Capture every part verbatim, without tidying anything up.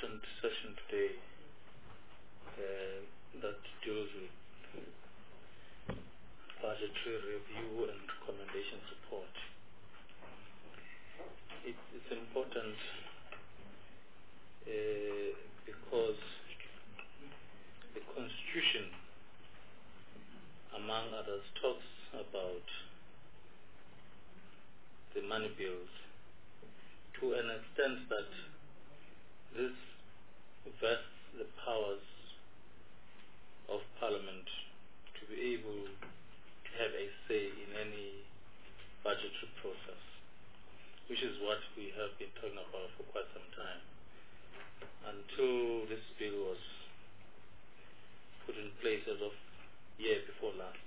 important session today uh, that deals with budgetary review and recommendation support. It, it's important uh, because the Constitution, among others, talks about the money bills to an extent that this vests the powers of Parliament to be able to have a say in any budgetary process, which is what we have been talking about for quite some time, until this bill was put in place as of year before last.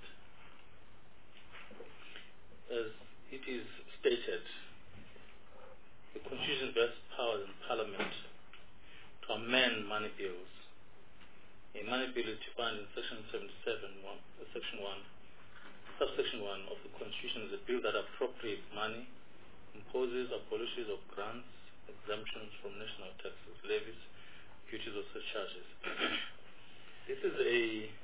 As it is stated, the Constitution vests powers in Parliament to amend money bills. A money bill is defined in Section seventy-seven, one, uh, Section one, Subsection one of the Constitution is a bill that appropriates money, imposes, abolishes, or grants exemptions from national taxes, levies, duties, or surcharges. This is a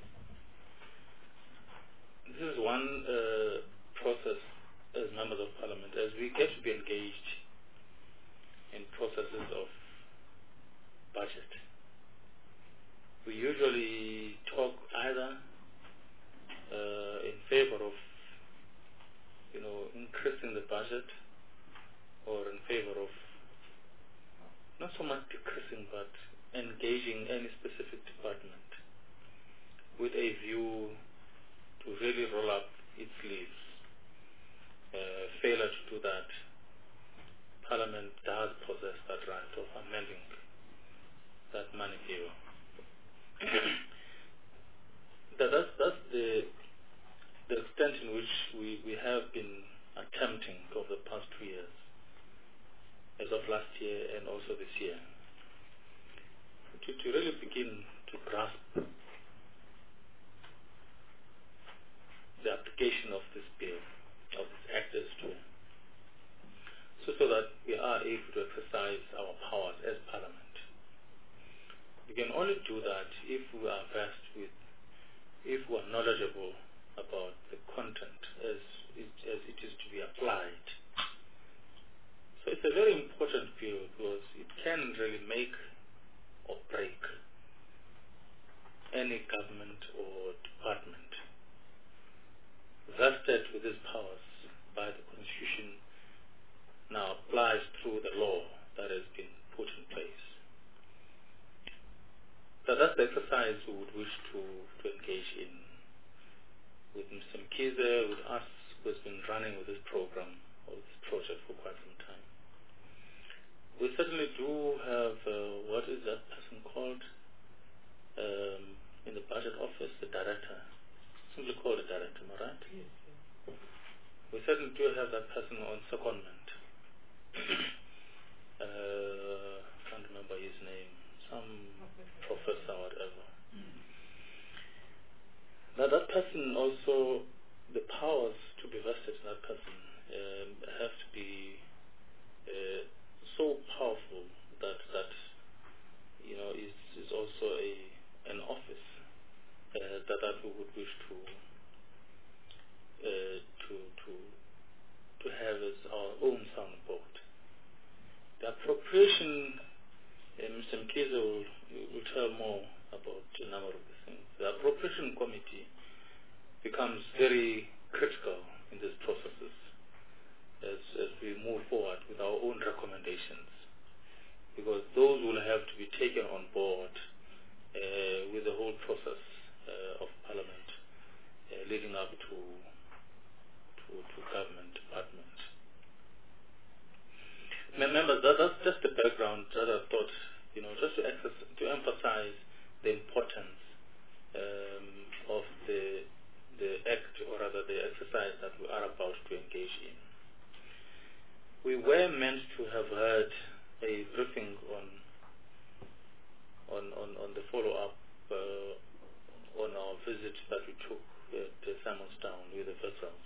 this is one uh, process as members of Parliament, as we get to be engaged in processes of budget. We usually talk either uh, in favor of, you know, increasing the budget, or in favor of not so much decreasing, but engaging any specific department with a view to really roll up its sleeves. Uh, failure to do that, Parliament does possess that right of amending that money bill. that, that's that's the, the extent in which we, we have been attempting over the past two years, as of last year and also this year, to, to really begin to grasp the application of this bill, of this act as to so, so that we are able to exercise our powers as Parliament. We can only do that if we are versed with, if we are knowledgeable about the content as it, as it is to be applied. So it's a very important bill because it can really make or break any government or department vested with these powers by the Constitution now applies through the law that has been put in place. So that's the exercise we would wish to, to engage in with Mister Mkhize, with us who has been running with this program or this project for quite some time. We certainly do have, uh, what is that person called um, in the budget office, the director. Simply called the director, am I right? Yes, yes. We certainly do have that person on secondment. uh, can't remember his name. Some professor or whatever. Mm. Now that person also, the powers to be vested in that person um, have to be uh, so powerful that that you know is is also a an office uh, that that we would wish to uh, to to to have as our own soundboard. The appropriation, uh, Mister Mkhize will, will tell more about a number of the things. The appropriation committee becomes very critical in these processes as, as we move forward with our own recommendations, because those will have to be taken on board uh, with the whole process uh, of Parliament uh, leading up to, to, to government departments. Members, that, that's just the background that I thought, you know, just to, access, to emphasize the importance um, of the the act, or rather the exercise that we are about to engage in. We were meant to have had a briefing on on on, on the follow-up uh, on our visit that we took at uh, Simonstown with the vessels.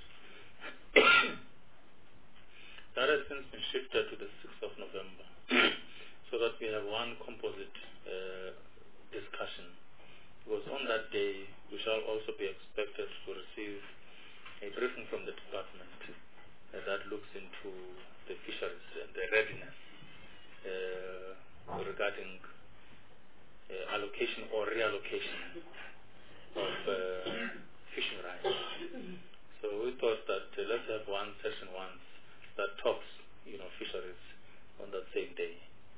That has since been shifted to the sixth of November. So that we have one composite uh, discussion, because on that day we shall also be expected to receive a briefing from the department uh, that looks into the fisheries and the readiness uh, regarding uh, allocation or reallocation of uh, fishing rights. So we thought that uh, let's have one session once that talks, you know, fisheries on that same day.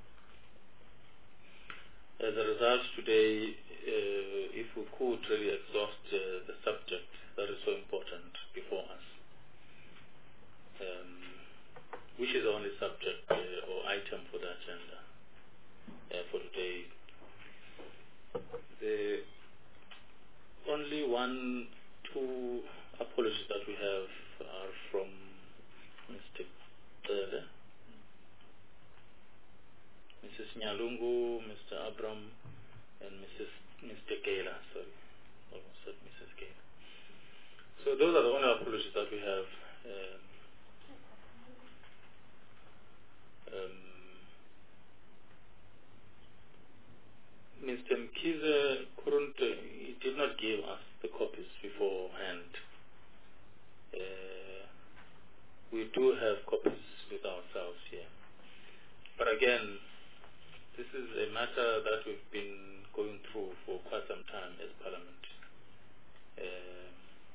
As a result, today, uh, if we could really exhaust uh, the subject that is so important before us, um, which is the only subject uh, or item for the agenda uh, for today. The only one, two apologies that we have are from Mister Bele, Missus Nyalungu, Mister Abram, and Missus Mister Gela. Sorry, almost said Missus Gela. So those are the only apologies that we have. Um, um, Mister Mkize couldn't, uh, he did not give us the copies beforehand. Uh, we do have copies with ourselves here. But again, this is a matter that we've been going through for quite some time as Parliament. Uh,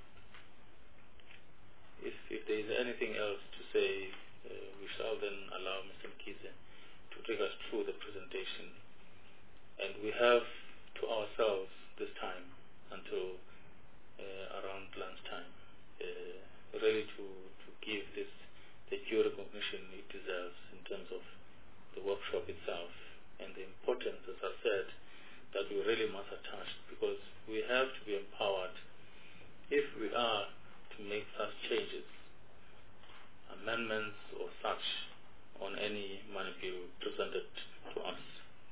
if, if there is anything else to say, uh, we shall then allow Mister Mkize to take us through the presentation. And we have to ourselves this time until uh, around lunchtime, uh, really to, to give this the due recognition it deserves in terms of the workshop itself and the importance, as I said, that we really must attach, because we have to be empowered if we are to make such changes, amendments or such, on any money bill presented to us.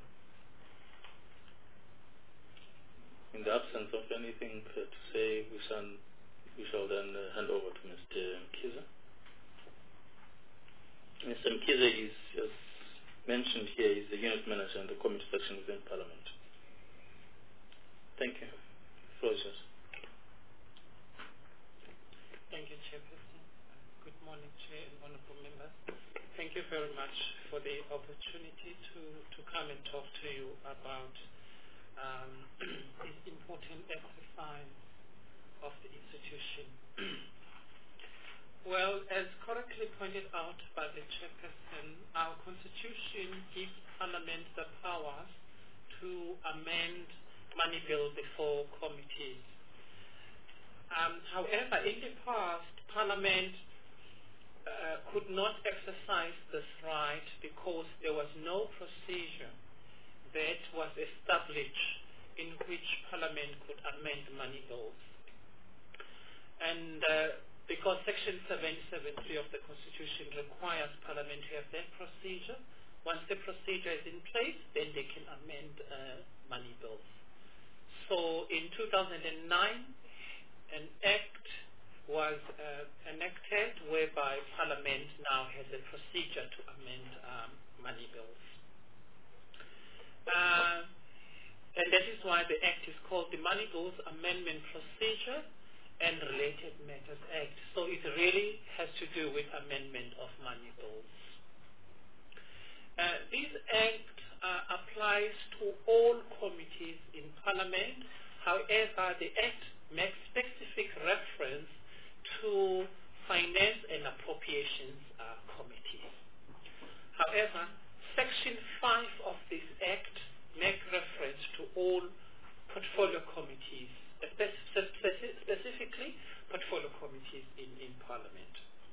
In the absence of anything uh, to say, we shall, we shall then uh, hand over to Mister Mkize. Mister Mkize is, as mentioned here, is the unit manager in the committee section within Parliament. Thank you. The floor is yours. Thank you, Chairperson. Good morning, Chair and honorable members. Thank you very much for the opportunity to, to come and talk to you about um, this important exercise of the institution. Well, as correctly pointed out by the Chairperson, our Constitution gives Parliament the powers to amend money bill before committees. Um, however, in the past, Parliament uh, could not exercise this right because there was no procedure that was established in which Parliament could amend money bills. And uh, because Section seven seventy-three of the Constitution requires Parliament to have that procedure, once the procedure is in place, then they can amend uh, money bills. So in two thousand nine, an act was uh, enacted whereby Parliament now has a procedure to amend um, money bills. Uh, and that is why the Act is called the Money Bills Amendment Procedure and Related Matters Act. So it really has to do with amendment of money bills. Uh, this Act uh, applies to all committees in Parliament. However, the Act makes specific reference to Finance and Appropriations uh, committees. However, Section five of this Act makes reference to all portfolio committees, specifically portfolio committees in, in Parliament.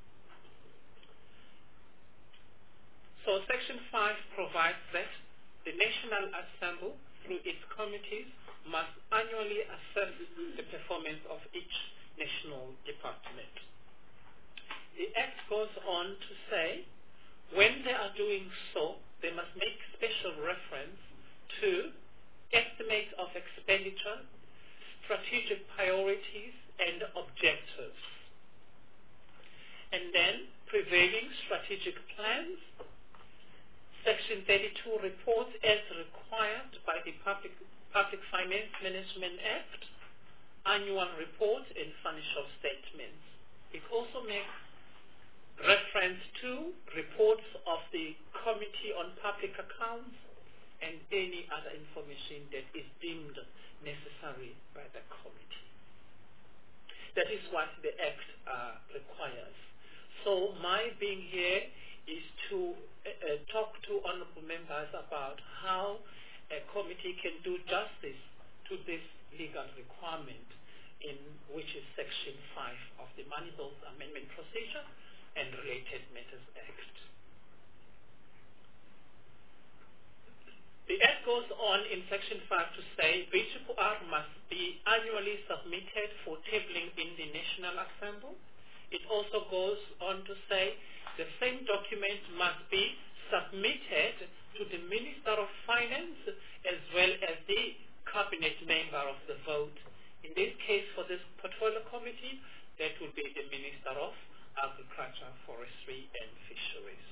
So Section five provides that the National Assembly, through its committees, must annually assess the performance of each national department. The Act goes on to say, when they are doing so, they must make special reference to estimates of expenditure, strategic priorities, and objectives. And then prevailing strategic plans, Section thirty-two, reports as required by the Public, Public Finance Management Act, annual reports and financial statements. It also makes reference to reports of the Committee on Public Accounts and any other information that is deemed necessary by the committee. That is what the Act uh, requires. So my being here is to uh, uh, talk to honorable members about how a committee can do justice to this legal requirement, in which is Section five of the Money Bills Amendment Procedure and Related Matters Act. The Act goes on in Section five to say B R R R must be annually submitted for tabling in the National Assembly. It also goes on to say the same document must be submitted to the Minister of Finance as well as the Cabinet member of the vote. In this case, for this portfolio committee, that would be the Minister of Agriculture, Forestry and Fisheries.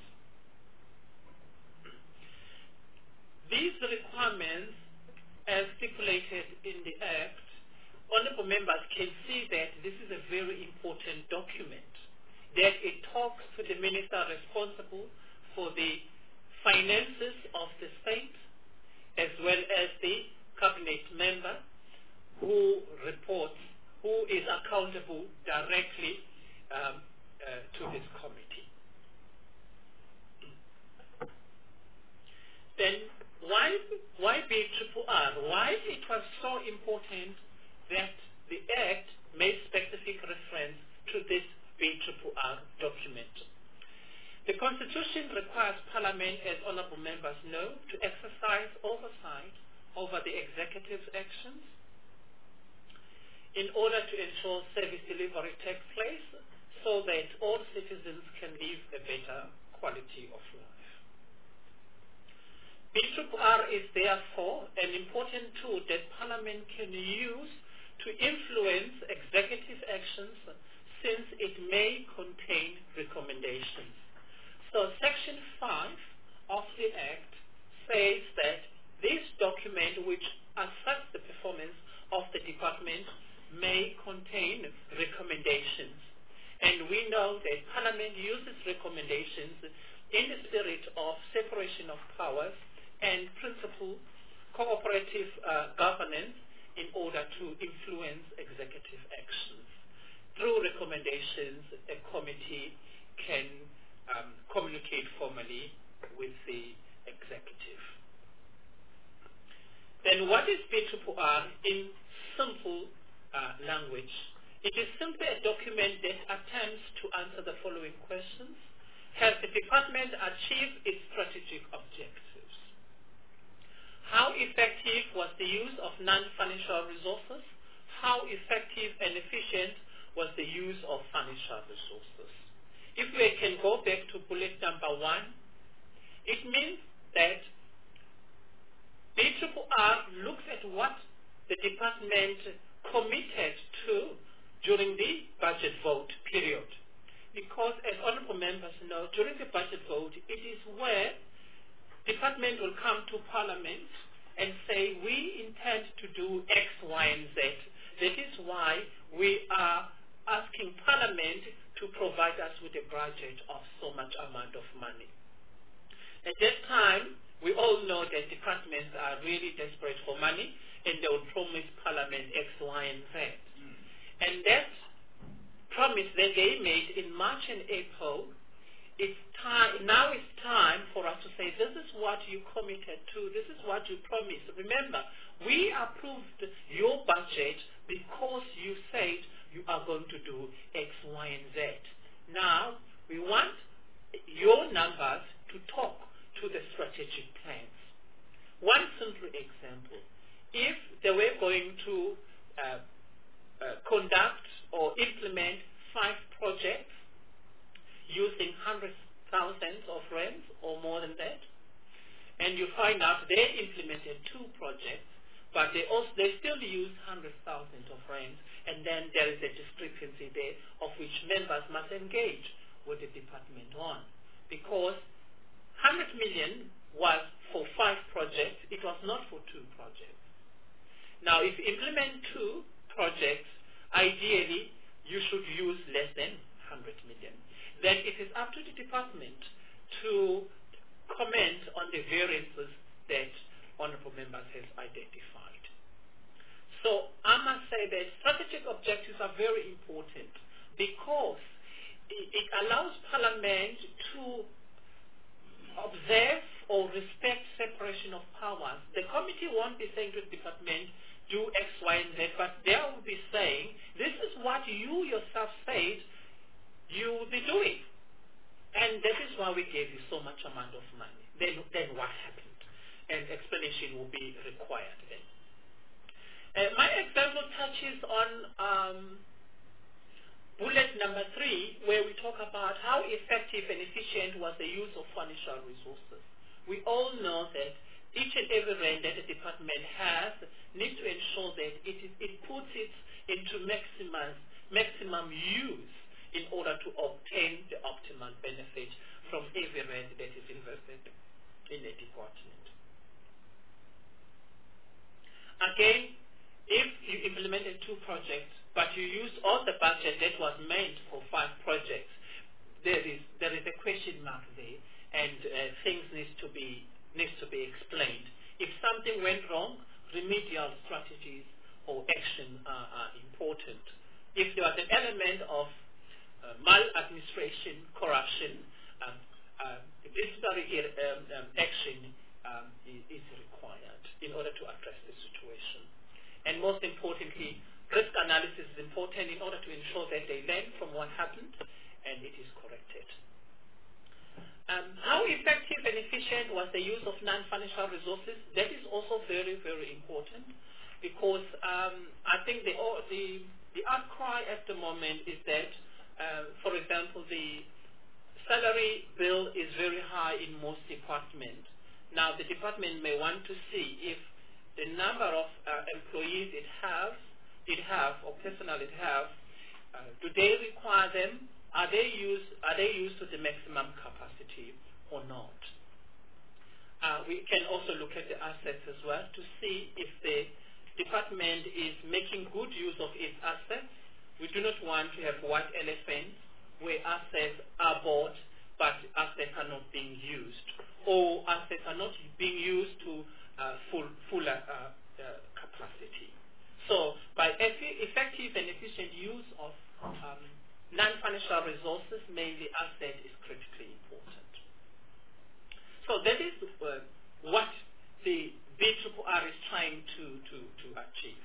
These requirements, as stipulated in the Act, honorable members can see that this is a very important document, that it talks to the minister responsible for the finances of the state, as well as the cabinet member who reports, who is accountable directly um, uh, to this committee. Then why, why B R R R? Why it was so important that the Act made specific reference to this B R R R document? The Constitution requires Parliament, as honourable members know, to exercise oversight over the executive's actions in order to ensure service delivery takes place so that all citizens can live a better quality of life. B R R R is therefore an important tool that Parliament can use to influence executive actions, since it may contain recommendations. So Section five of the Act says that this document, which assesses the performance of the department, may contain recommendations. And we know that Parliament uses recommendations in the spirit of separation of powers and principle cooperative uh, governance in order to influence executive actions. Through recommendations, a committee can um, communicate formally with the executive. Then what is B R R R in simple uh, language? It is simply a document that attempts to answer the following questions. Has the department achieved its strategic objectives? How effective was the use of non-financial resources? How effective and efficient was the use of financial resources? If we can go back to bullet number one, it means that B R R R looks at what the department committed to during the budget vote period. Because as honourable members know, during the budget vote, it is where department will come to Parliament and say, we intend to do X, Y, and Z. That is why we are asking Parliament to provide us with a budget of so much amount of money. At that time, we all know that departments are really desperate for money, and they will promise Parliament X, Y, and Z. Mm. And that promise that they made in March and April, it's time, now it's time for us to say, this is what you committed to, this is what you promised. Remember, we approved your budget because you said you are going to do X, Y, and Z. Now, we want your numbers to talk to the strategic plans. One simple example, if they were going to uh, uh, conduct or implement five projects using hundreds thousands of rands or more than that, and you find out they implemented two projects, but they also they still use hundred thousands of rands, and then there is a discrepancy there of which members must engage with the department on, because one hundred million was for five projects. It was not for two projects. Now, if you implement two projects, ideally, you should use less than one hundred million. Then it is up to the department to comment on the variances that honorable members has identified. So I must say that strategic objectives are very important because it, it allows Parliament to observe or respect separation of powers. The committee won't be saying to the department, do X, Y, and Z, but they will be saying, this is what you yourself said you will be doing. And that is why we gave you so much amount of money. Then, then what happened? And explanation will be required then. Uh, my example touches on um, bullet number three, where we talk about how effective and efficient was the use of financial resources. We all know that each and every rand that the department has needs to ensure that it, is, it puts it into maximum, maximum use in order to obtain the optimal benefit from every rand that is invested in a department. Again, if you implemented two projects, but you used all the budget that was meant for five projects, there is there is a question mark there, and uh, things needs to be needs to be explained. If something went wrong, remedial strategies or action are, are important. If there was an element of uh, maladministration, corruption, um, uh, disciplinary um, um, action um, is, is required in order to address the situation. And most importantly, risk analysis is important in order to ensure that they learn from what happened and it is corrected. Um, how effective and efficient was the use of non-financial resources? That is also very, very important because um, I think the, the, the outcry at the moment is that, uh, for example, the salary bill is very high in most departments. Now, the department may want to see if the number of uh, employees it has, it have, or personnel it have, uh, do they require them? Are they used? Are they used to the maximum capacity or not? Uh, we can also look at the assets as well to see if the department is making good use of its assets. We do not want to have white elephants where assets are bought but assets are not being used, or assets are not being used to uh, full full uh, uh, capacity. So by effective and efficient use of um, non-financial resources, mainly asset, is critically important. So that is uh, what the B R R is trying to, to, to achieve.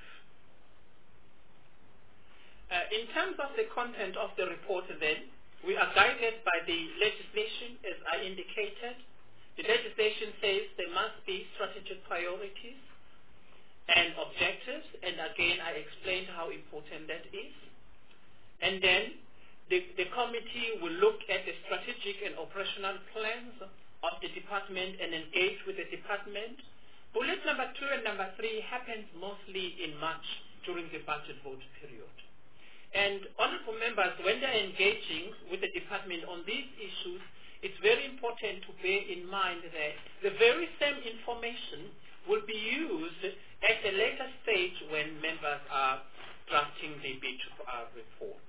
Uh, in terms of the content of the report then, we are guided by the legislation as I indicated. The legislation says there must be strategic priorities and objectives, and again I explained how important that is. And then the, the committee will look at the strategic and operational plans of the department and engage with the department. Bullet number two and number three happens mostly in March during the budget vote period. And honorable members, when they're engaging with the department on these issues, it's very important to bear in mind that the very same information will be used at a later stage when members are drafting the B R R report.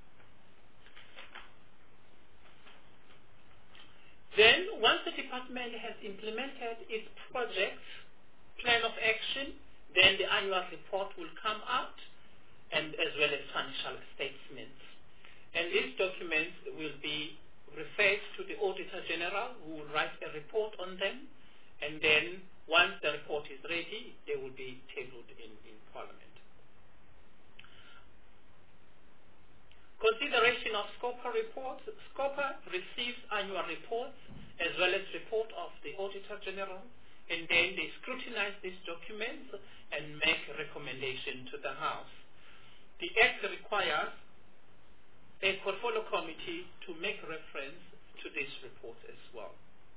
Then, once the department has implemented its project plan of action, then the annual report will come out, and as well as financial statements. And these documents will be referred to the Auditor General, who will write a report on them, and then once the report is ready, they will be tabled in, in Parliament. Consideration of SCOPA reports. SCOPA receives annual reports as well as report of the Auditor General, and then they scrutinize these documents and make a recommendation to the House. The Act requires a portfolio committee to make reference to this report as well.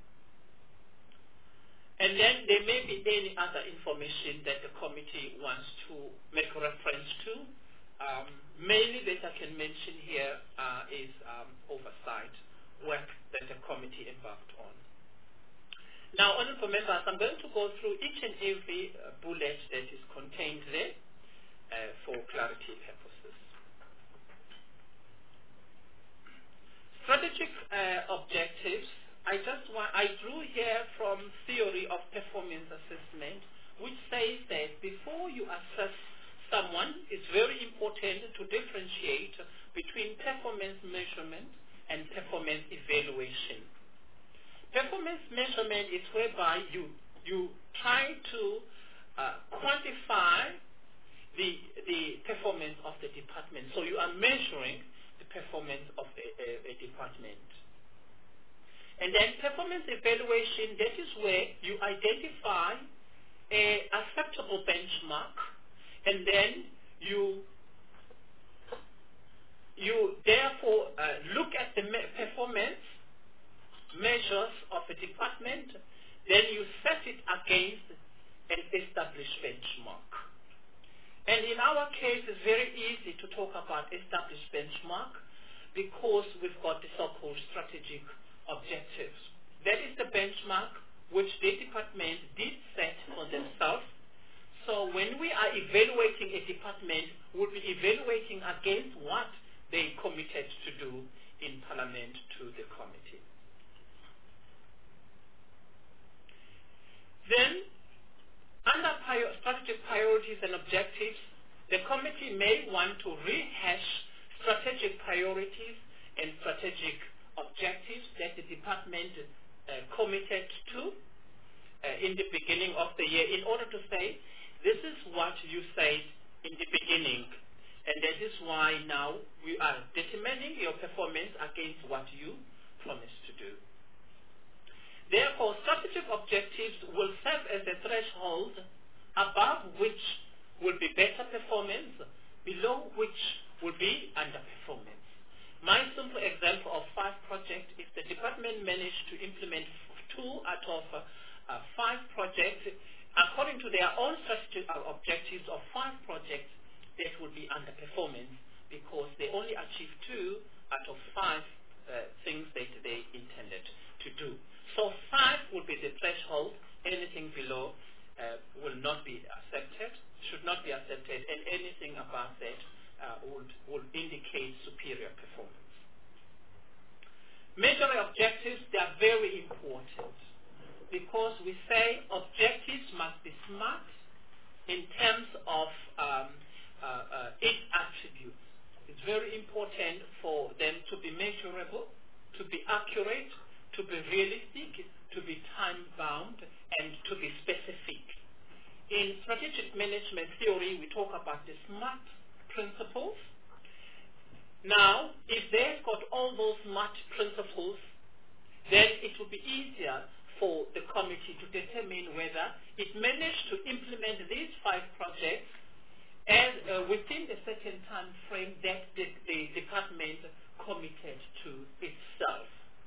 And then there may be any other information that the committee wants to make reference to. Um, mainly that I can mention here uh, is um, oversight work that the committee embarked on. Now, honorable members, I'm going to go through each and every uh, bullet that is contained there uh, for clarity purposes. Strategic uh, objectives. I just want, I drew here from theory of performance assessment, which says that before you assess someone, it's very important to differentiate between performance measurement and performance evaluation. Performance measurement is whereby you you try to uh, quantify the the performance of the department. So you are measuring the performance of a, a, a department. And then performance evaluation, that is where you identify a acceptable benchmark, and then you you therefore uh, look at the me performance measures of a department, then you set it against an established benchmark. And in our case, it's very easy to talk about established benchmark because we've got the so-called strategic objectives. That is the benchmark which the department did set for themselves. So when we are evaluating a department, we'll be evaluating against what they committed to do in Parliament to the committee. Then, under prior strategic priorities and objectives, the committee may want to rehash strategic priorities and strategic objectives that the department uh, committed to uh, in the beginning of the year in order to say, this is what you said in the beginning, and that is why now we are determining your performance against what you promised to do. Therefore, strategic objectives will serve as a threshold above which will be better performance, below which will be underperformance. My simple example of five projects, if the department managed to implement two out of uh, uh, five projects, according to their own strategic objectives of five projects, that will be underperformance because they only achieved two out of five uh, things that they intended to do. So five will be the threshold. Anything below uh, will not be accepted, should not be accepted, and anything above that uh, would, would indicate superior performance. Measuring objectives, they are very important because we say objectives must be smart in terms of um, uh, uh, its attributes. It's very important for them to be measurable, to be accurate, to be realistic, to be time-bound, and to be specific. In strategic management theory, we talk about the SMART principles. Now, if they've got all those SMART principles, then it will be easier for the committee to determine whether it managed to implement these five projects as uh, within a certain time frame that the, the department committed to itself.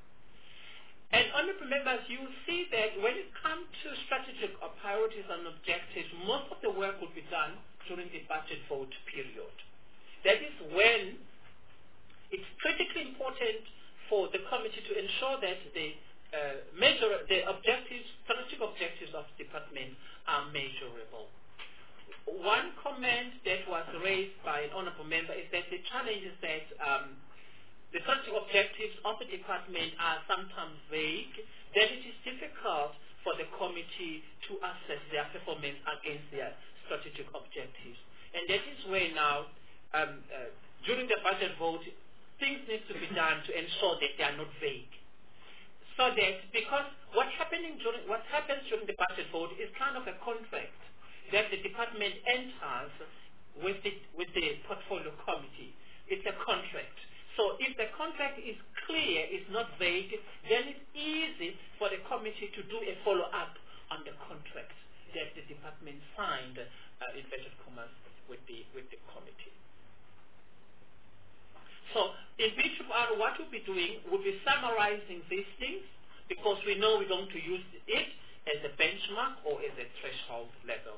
And honorable members, you see that when it comes to strategic priorities and objectives, most of the work will be done during the budget vote period. That is when it's critically important for the committee to ensure that the uh, measure, the objectives, strategic objectives of the department are measurable. One comment that was raised by an honorable member is that the challenge is that um, the strategic objectives of the department are sometimes vague, that it is difficult for the committee to assess their performance against their strategic objectives. And that is where now, um, uh, during the budget vote, things need to be done to ensure that they are not vague. So that, because what, happening during, what happens during the budget vote is kind of a contract that the department enters with the, with the portfolio committee. It's a contract. So if the contract is clear, is not vague, then it's easy for the committee to do a follow-up on the contract that the department signed, uh, inverted commas, with the, with the committee. So in B two R, what we'll be doing, we'll be summarizing these things because we know we're going to use it as a benchmark or as a threshold level.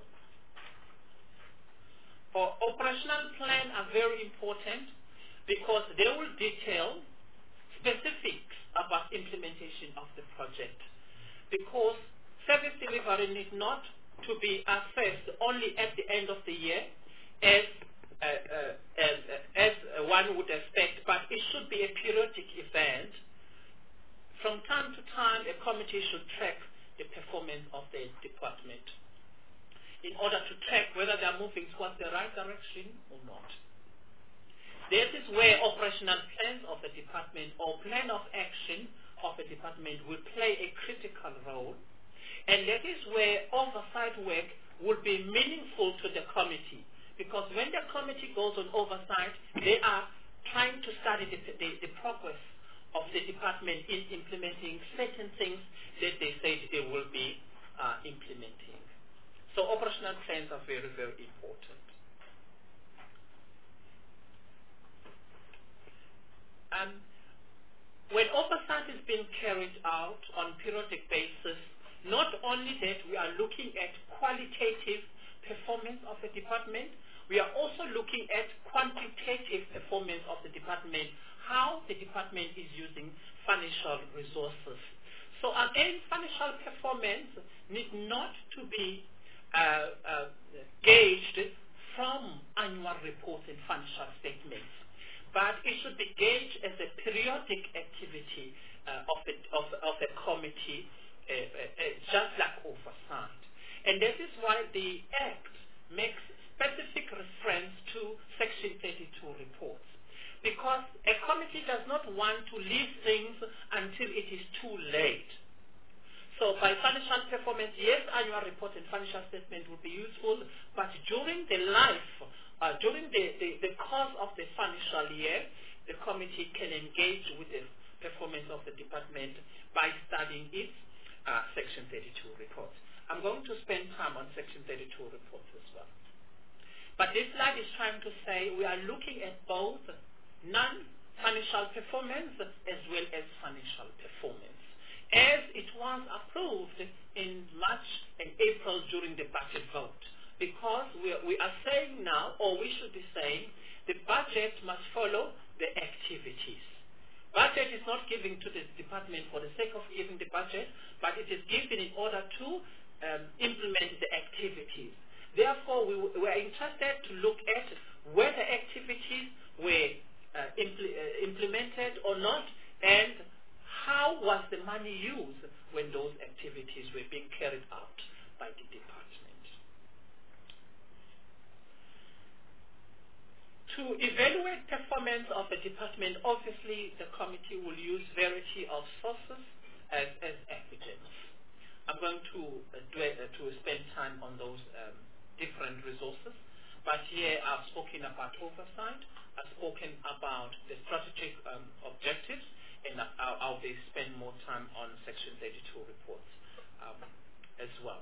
For operational plan are very important because they will detail specifics about implementation of the project. Because service delivery need not to be assessed only at the end of the year as, uh, uh, as, uh, as one would expect, but it should be a periodic event. From time to time, a committee should track the performance of the department in order to track whether they are moving towards the right direction or not. This is where operational plans of the department or plan of action of the department will play a critical role, and that is where oversight work will be meaningful to the committee, because when the committee goes on oversight, they are trying to study the, the, the progress of the department in implementing certain things that they said they will be uh, implementing. So operational plans are very, very important. Um, when oversight is being carried out on a periodic basis, not only that we are looking at qualitative performance of the department, we are also looking at quantitative performance of the department, how the department is using financial resources. So again, financial performance need not to be uh, uh, gauged from annual reports and financial statements, but it should be gauged as a periodic activity uh, of, the, of, of the committee, uh, uh, uh, just like oversight. And this is why the Act makes specific reference to Section thirty-two reports, because a committee does not want to leave things until it is too late. So by financial performance, yes, annual report and financial statement will be useful, but during the life, uh, during the, the, the course of the financial year, the committee can engage with the performance of the department by studying its uh, Section thirty-two reports. I'm going to spend time on Section thirty-two reports as well. But this slide is trying to say we are looking at both non-financial performance as well as financial performance, as it was approved in March and April during the budget vote. Because we are, we are saying now, or we should be saying, the budget must follow the activities. Budget is not given to the department for the sake of giving the budget, but it is given in order to um, implement the activities. Therefore, we were interested to look at whether activities were uh, impl uh, implemented or not, and how was the money used when those activities were being carried out by the department. To evaluate performance of the department, obviously the committee will use variety of sources as, as evidence. I'm going to, uh, do, uh, to spend time on those um, different resources, but here I've spoken about oversight, I've spoken about the strategic um, objectives, and I'll, I'll be spend more time on Section thirty-two reports um, as well.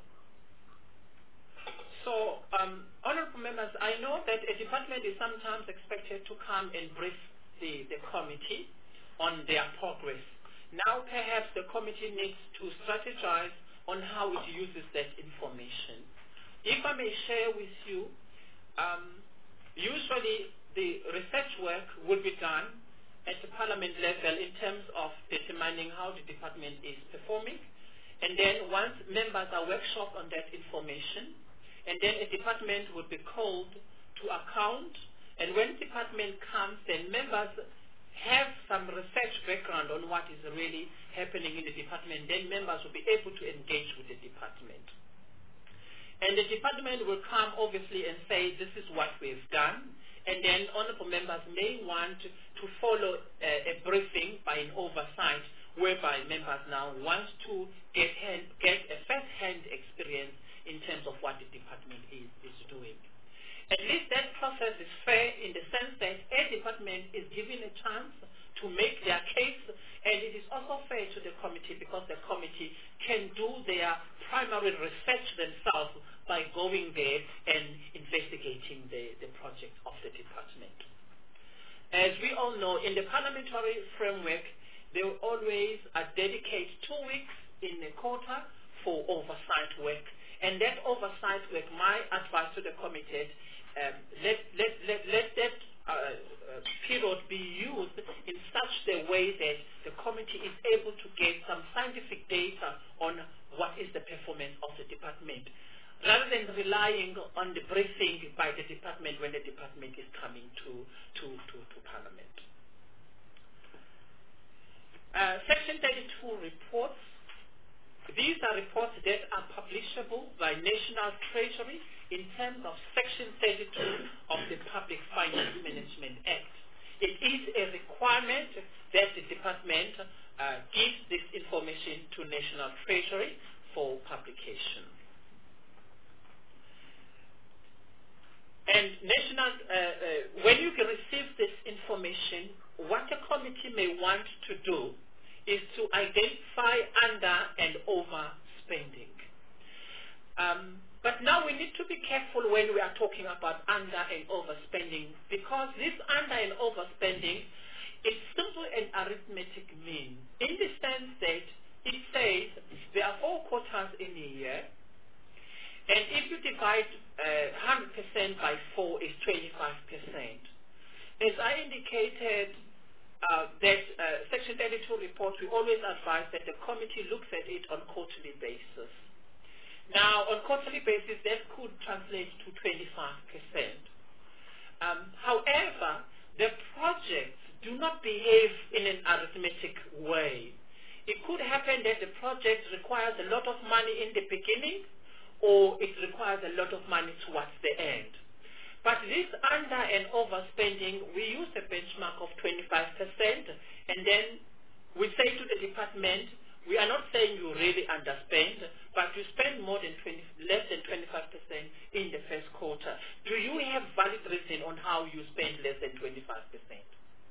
So, um, honorable members, I know that a department is sometimes expected to come and brief the, the committee on their progress. Now perhaps the committee needs to strategize on how it uses that information. If I may share with you, um, usually the research work will be done at the parliament level in terms of determining how the department is performing. And then once members are workshop on that information, and then a department will be called to account. And when department comes, then members have some research background on what is really happening in the department. Then members will be able to engage with the department. And the department will come, obviously, and say, this is what we've done. And then honorable members may want to follow a, a briefing by an oversight, whereby members now want to get, hand, get a first-hand experience in terms of what the department is, is doing. At least that process is fair in the sense that a department is given a chance to make their case, and it is also fair to the committee because the committee can do their primary research themselves by going there and investigating the, the project of the department. As we all know, in the parliamentary framework, they will always uh, dedicate two weeks in a quarter for oversight work. And that oversight work, my advice to the committee, um, let, let, let, let that uh, uh, period be used in such a way that the committee is able to get some scientific data on what is the performance than relying on the briefing by the department when the department is coming to, to, to, to Parliament. Uh, Section thirty-two reports. These are reports that are publishable by National Treasury in terms of Section thirty-two of the Public Finance Management Act. It is a requirement that the department uh, gives this information to National Treasury for publication. And national, uh, uh, when you can receive this information, what a committee may want to do is to identify under and overspending. Um, but now we need to be careful when we are talking about under and overspending, because this under and overspending is simply an arithmetic mean, in the sense that it says there are four quarters in a year, and if you divide uh, one hundred percent by four is twenty-five percent. As I indicated, uh, that uh, Section thirty-two report, we always advise that the committee looks at it on quarterly basis. Now, on quarterly basis, that could translate to twenty-five percent. Um, however, the projects do not behave in an arithmetic way. It could happen that the project requires a lot of money in the beginning, or it requires a lot of money towards the end. But this under and overspending, we use a benchmark of twenty-five percent, and then we say to the department, we are not saying you really underspend, but you spend more than twenty, less than twenty-five percent in the first quarter. Do you have valid reason on how you spend less than twenty-five percent?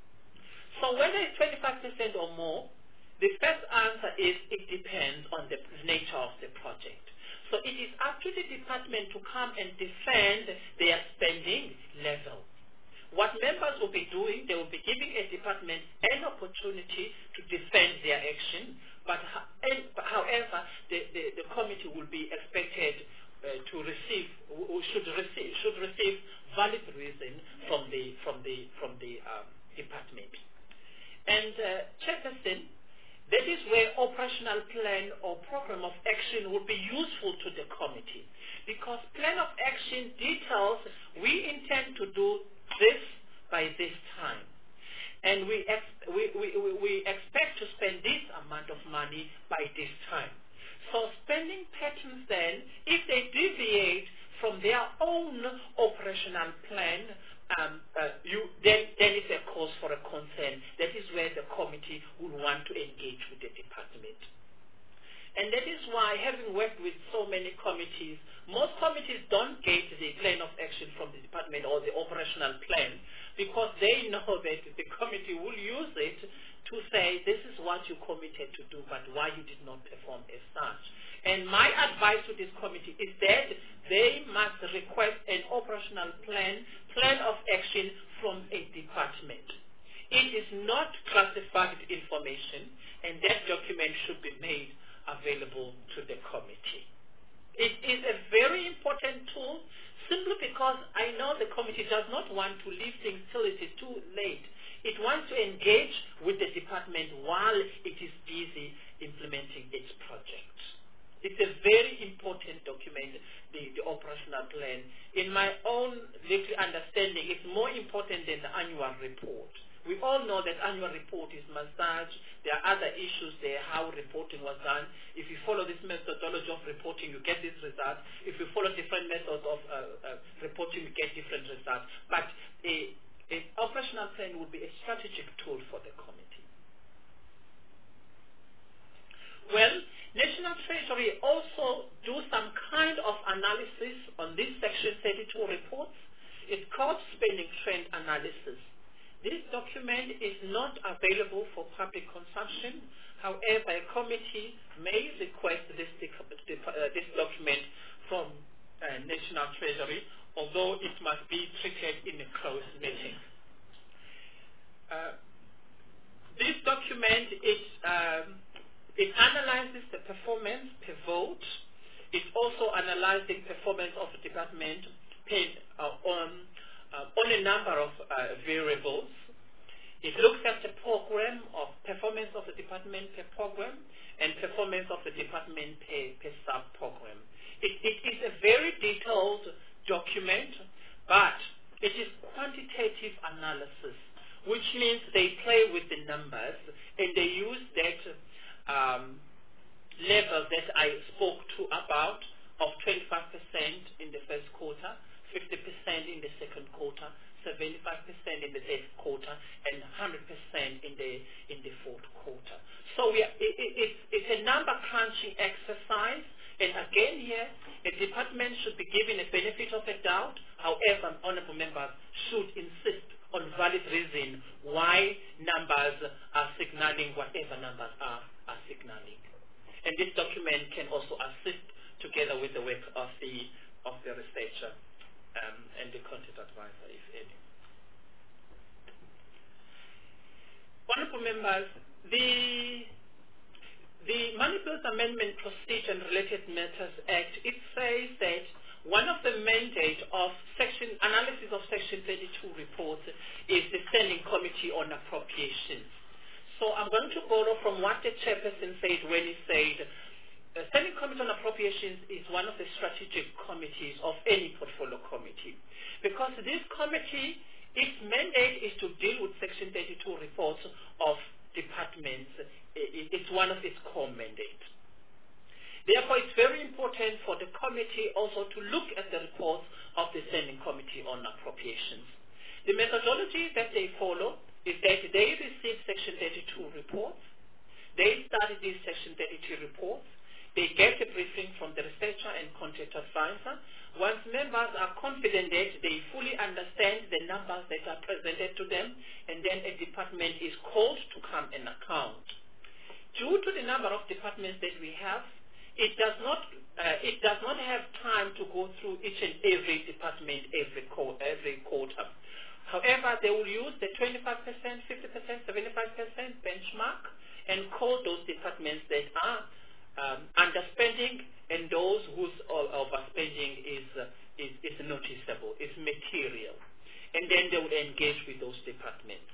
So whether it's twenty-five percent or more, the first answer is it depends on the nature of the project. So it is up to the department to come and defend their spending level. What members will be doing, they will be giving a department an opportunity to defend their action, but however, the, the, the committee will be expected uh, to receive, should receive, should receive valid reason from the, from the, from the um, department. And uh, Chairperson, that is where operational plan or program of action will be useful to the committee, because plan of action details we intend to do this by this time, and we, ex we, we, we expect to spend this amount of money by this time. So spending patterns then, if they deviate from their own operational plan, Um, uh, you, then, then it's a cause for a concern. That is where the committee will want to engage with the department. And that is why, having worked with so many committees, most committees don't get the plan of action from the department or the operational plan, because they know that the committee will use it to say, this is what you committed to do, but why you did not perform as such. And my advice to this committee is that they must request an operational plan, plan of action from a department. It is not classified information, and that document should be made available to the committee. It is a very important tool, simply because I know the committee does not want to leave things till it is too late. It wants to engage with the department while it is busy implementing its project. It's a very important document, the, the operational plan. In my own little understanding, it's more important than the annual report. We all know that annual report is massaged. There are other issues there, how reporting was done. If you follow this methodology of reporting, you get this result. If you follow different methods of uh, uh, reporting, you get different results. But a, a operational plan would be a strategic tool for the committee. Well, National Treasury also do some kind of analysis on this Section thirty-two reports. It's called spending trend analysis. This document is not available for public consumption. However, a committee may request this, uh, this document from uh, National Treasury, although it must be treated in a closed meeting. Uh, this document is um, It analyzes the performance per vote. It also analyzes the performance of the department paid, uh, on, uh, on a number of uh, variables. It looks at the program of performance of the department per program and performance of the department per, per sub-program. it, it is a very detailed document, but it is quantitative analysis, which means they play with the numbers and they use that um, level that I spoke to about of twenty-five percent in the first quarter, fifty percent in the second quarter, seventy-five percent in the third quarter, and one hundred percent in the in the fourth quarter. So we are, it, it, it's, it's a number crunching exercise, and again here, a department should be given a benefit of a doubt. However, honourable members should insist on valid reason why numbers are signaling whatever numbers are, are signaling. And this document can also assist together with the work of the of the researcher um, and the content advisor, if any. Honourable members, the the Money Bills Amendment Procedure and Related Matters Act, it says that one of the mandate of section analysis of Section thirty-two reports is the Standing Committee on Appropriations. So I'm going to borrow from what the chairperson said when he said the Standing Committee on Appropriations is one of the strategic committees of any portfolio committee, because this committee, its mandate is to deal with Section thirty-two reports of departments. It's one of its core mandates. Therefore, it's very important for the committee also to look at the reports of the Standing Committee on Appropriations. The methodology that they follow is that they receive Section thirty-two reports, they study these Section thirty-two reports, they get a briefing from the researcher and content advisor. Once members are confident that they fully understand the numbers that are presented to them, and then a department is called to come and account. Due to the number of departments that we have, it does not uh, it does not have time to go through each and every department every co every quarter. However, they will use the twenty-five percent, fifty percent, seventy-five percent benchmark and call those departments that are um, underspending and those whose overspending is, uh, is is noticeable, is material, and then they will engage with those departments.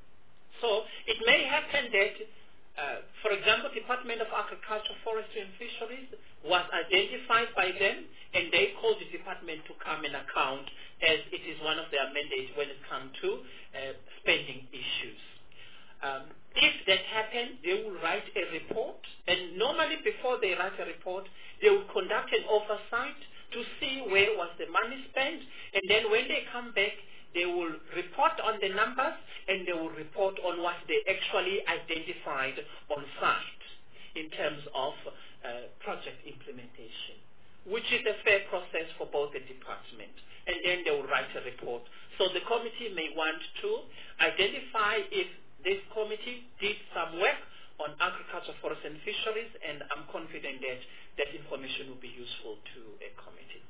So it may happen that, uh, for example, Department of Agriculture, Forestry and Fisheries was identified by them, and they called the department to come and account, as it is one of their mandates when it comes to uh, spending issues. Um, if that happens, they will write a report, and normally before they write a report, they will conduct an oversight to see where was the money spent, and then when they come back, they will report on the numbers, and they will report on what they actually identified on site in terms of uh, project implementation, which is a fair process for both the department. And then they will write a report. So the committee may want to identify if this committee did some work on agriculture, forest and fisheries, and I'm confident that that information will be useful to a committee.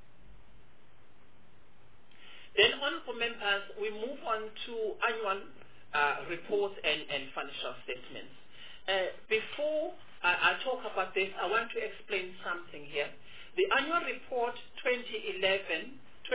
Then, honourable members, we move on to annual uh, reports and, and financial statements. Uh, before I, I talk about this, I want to explain something here. The annual report twenty eleven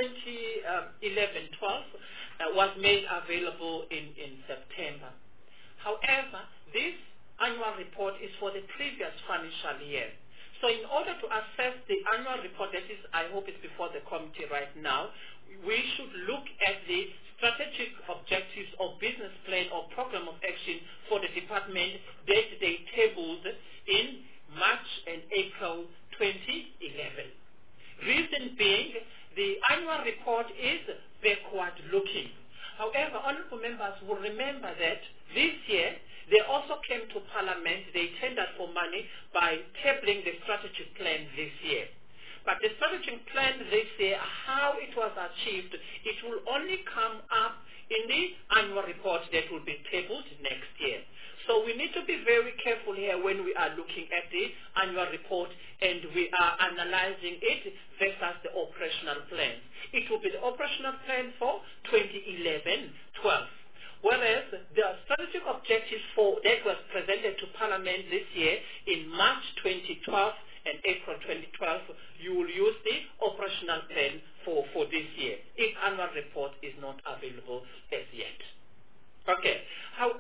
twelve uh, was made available in, in September. However, this annual report is for the previous financial year. So in order to assess the annual report, that is, I hope it's before the committee right now, we should look at the strategic objectives or business plan or program of action for the department that they tabled in March and April twenty eleven. Reason being, the annual report is backward-looking. However, honourable members will remember that this year, they also came to Parliament, they tendered for money by tabling the strategic plan this year. But the strategic plan this year, how it was achieved, it will only come up in the annual report that will be tabled next year. So we need to be very careful here when we are looking at the annual report and we are analyzing it versus the operational plan. It will be the operational plan for twenty eleven twelve. Whereas the strategic objectives for that was presented to Parliament this year in March twenty twelve and April twenty twelve, you will use the operational plan for, for this year, if annual report is not available as yet. Okay.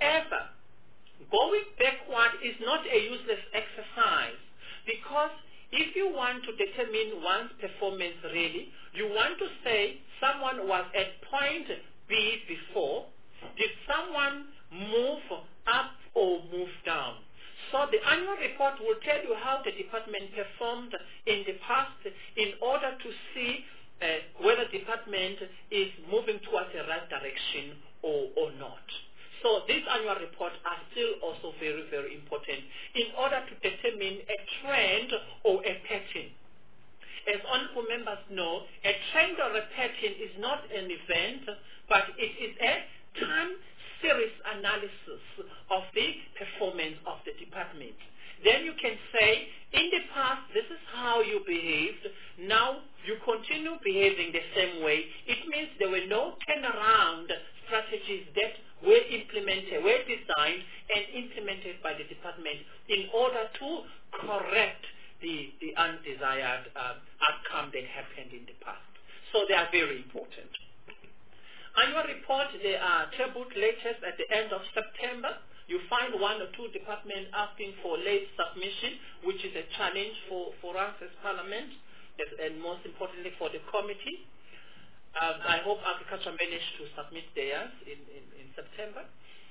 However, going backward is not a useless exercise, because if you want to determine one's performance really, you want to say someone was at point B before. Did someone move up or move down? So the annual report will tell you how the department performed in the past in order to see uh, whether the department is moving towards the right direction or, or not. So these annual reports are still also very, very important in order to determine a trend or a pattern. As honorable members know, a trend or a pattern is not an event, but it is a time series analysis of the performance of the department. Then you can say, in the past, this is how you behaved. Now you continue behaving the same way. It means there were no turnaround strategies that were implemented, were designed and implemented by the department in order to correct the, the undesired uh, outcome that happened in the past. So they are very important. Annual report, they are tabled latest at the end of September. You find one or two departments asking for late submission, which is a challenge for, for us as Parliament, and most importantly for the committee. Um, I hope Agriculture managed to submit theirs in, in, in September.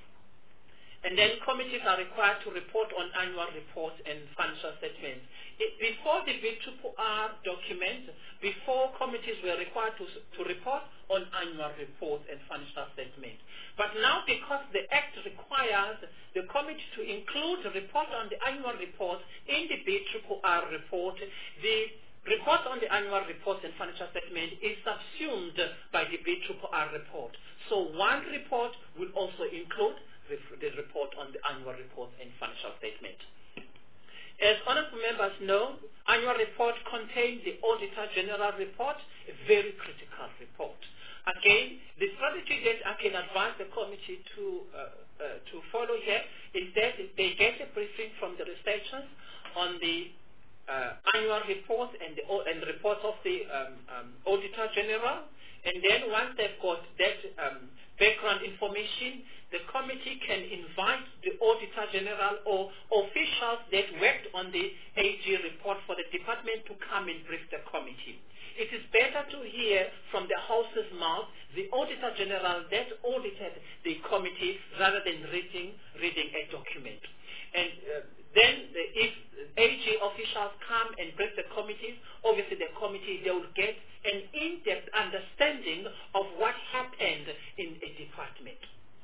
And then committees are required to report on annual reports and financial statements. It, before the B R R document, before committees were required to, to report on annual reports and financial statements. But now because the Act requires the committee to include a report on the annual report in the B R R report, the report on the annual report and financial statement is subsumed by the B R R report. So one report will also include the report on the annual report and financial statement. As honorable members know, annual report contains the Auditor General report, a very critical report. Again, the strategy that I can advise the committee to, uh, uh, to follow here is that they get a briefing from the researchers on the uh, annual report and the and report of the um, um, Auditor General, and then once they've got that um, background information, the committee can invite the Auditor General or officials that worked on the A G report for the department to come and brief the committee. It is better to hear from the house's mouth the Auditor General that audited the committee rather than reading, reading a document. And uh, then the, if A G officials come and brief the committees, obviously the committee, they will get an in-depth understanding of what happened in a department.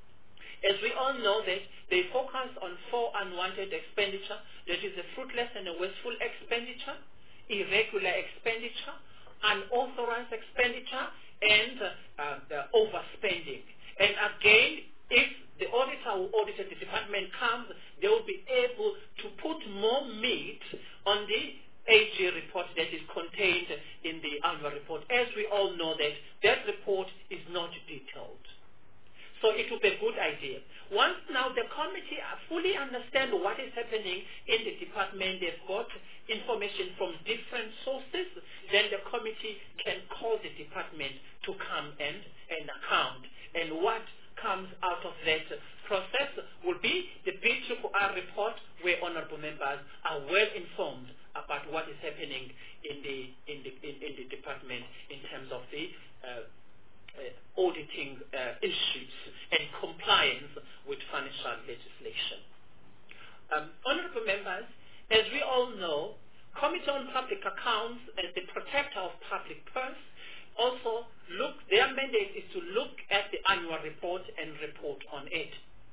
As we all know that they focus on four unwanted expenditure, that is a fruitless and a wasteful expenditure, irregular expenditure, unauthorized expenditure, and uh, the overspending. And again, if the auditor who audited the department comes, they will be able to put more meat on the A G report that is contained in the annual report. As we all know that that report is not detailed. So it would be a good idea. Once now the committee fully understand what is happening in the department, they've got information from different sources, then the committee can call the department to come and, and account. And what comes out of that process will be the B R R report, where honorable members are well informed about what is happening in the, in the, in, in the department in terms of the uh, Uh, auditing uh, issues and compliance with financial legislation. Um, honorable members, as we all know, Committee on Public Accounts, as the protector of public purse, also look, their mandate is to look at the annual report and report on it.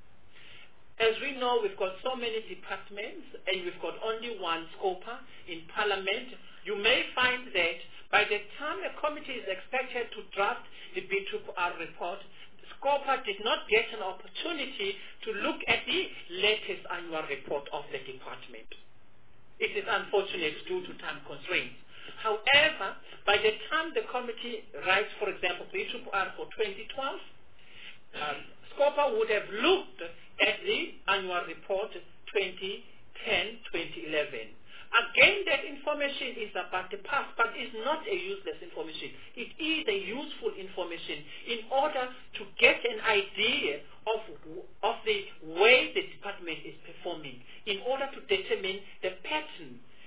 As we know, we've got so many departments and we've got only one scoper in Parliament. You may find that by the time a committee is expected to draft the B R R report, the scoper did not get an opportunity to look at the latest annual report of the department. It is unfortunate due to time constraints. However, by the time the committee writes, for example, B R R for twenty twelve, um, scoper would have looked at the annual report twenty ten to twenty eleven. Again, that information is about the past, but it's not a useless information. It is a useful information in order to get an idea of, of the way the department is performing, in order to determine the pattern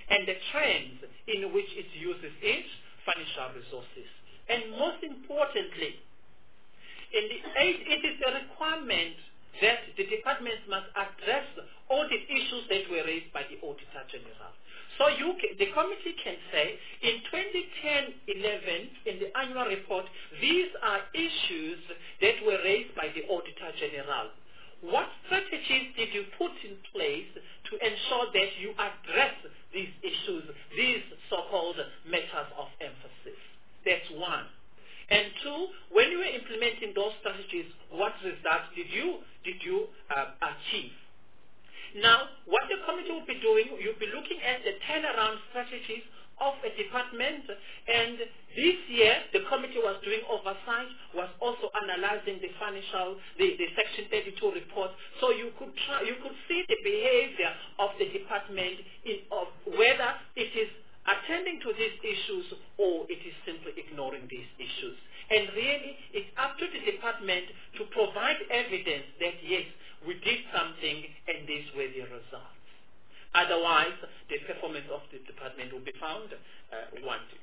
and the trends in which it uses its financial resources. And most importantly, in the eight, it is a requirement that the departments must address audit issues that were raised by the Auditor General. So you can, the committee can say, in twenty ten eleven, in the annual report, these are issues that were raised by the Auditor General. What strategies did you put in place to ensure that you address these issues, these so-called matters of emphasis? That's one. And two, when you were implementing those strategies, what results did you, did you uh, achieve? Now, what the committee will be doing, you'll be looking at the turnaround strategies of a department, and this year the committee was doing oversight, was also analyzing the financial, the, the Section thirty-two report, so you could try, you could see the behavior of the department in of whether it is attending to these issues or it is simply ignoring these issues. And really, it's up to the department to provide evidence that yes, we did something and these were the results. Otherwise, the performance of the department will be found uh, wanting.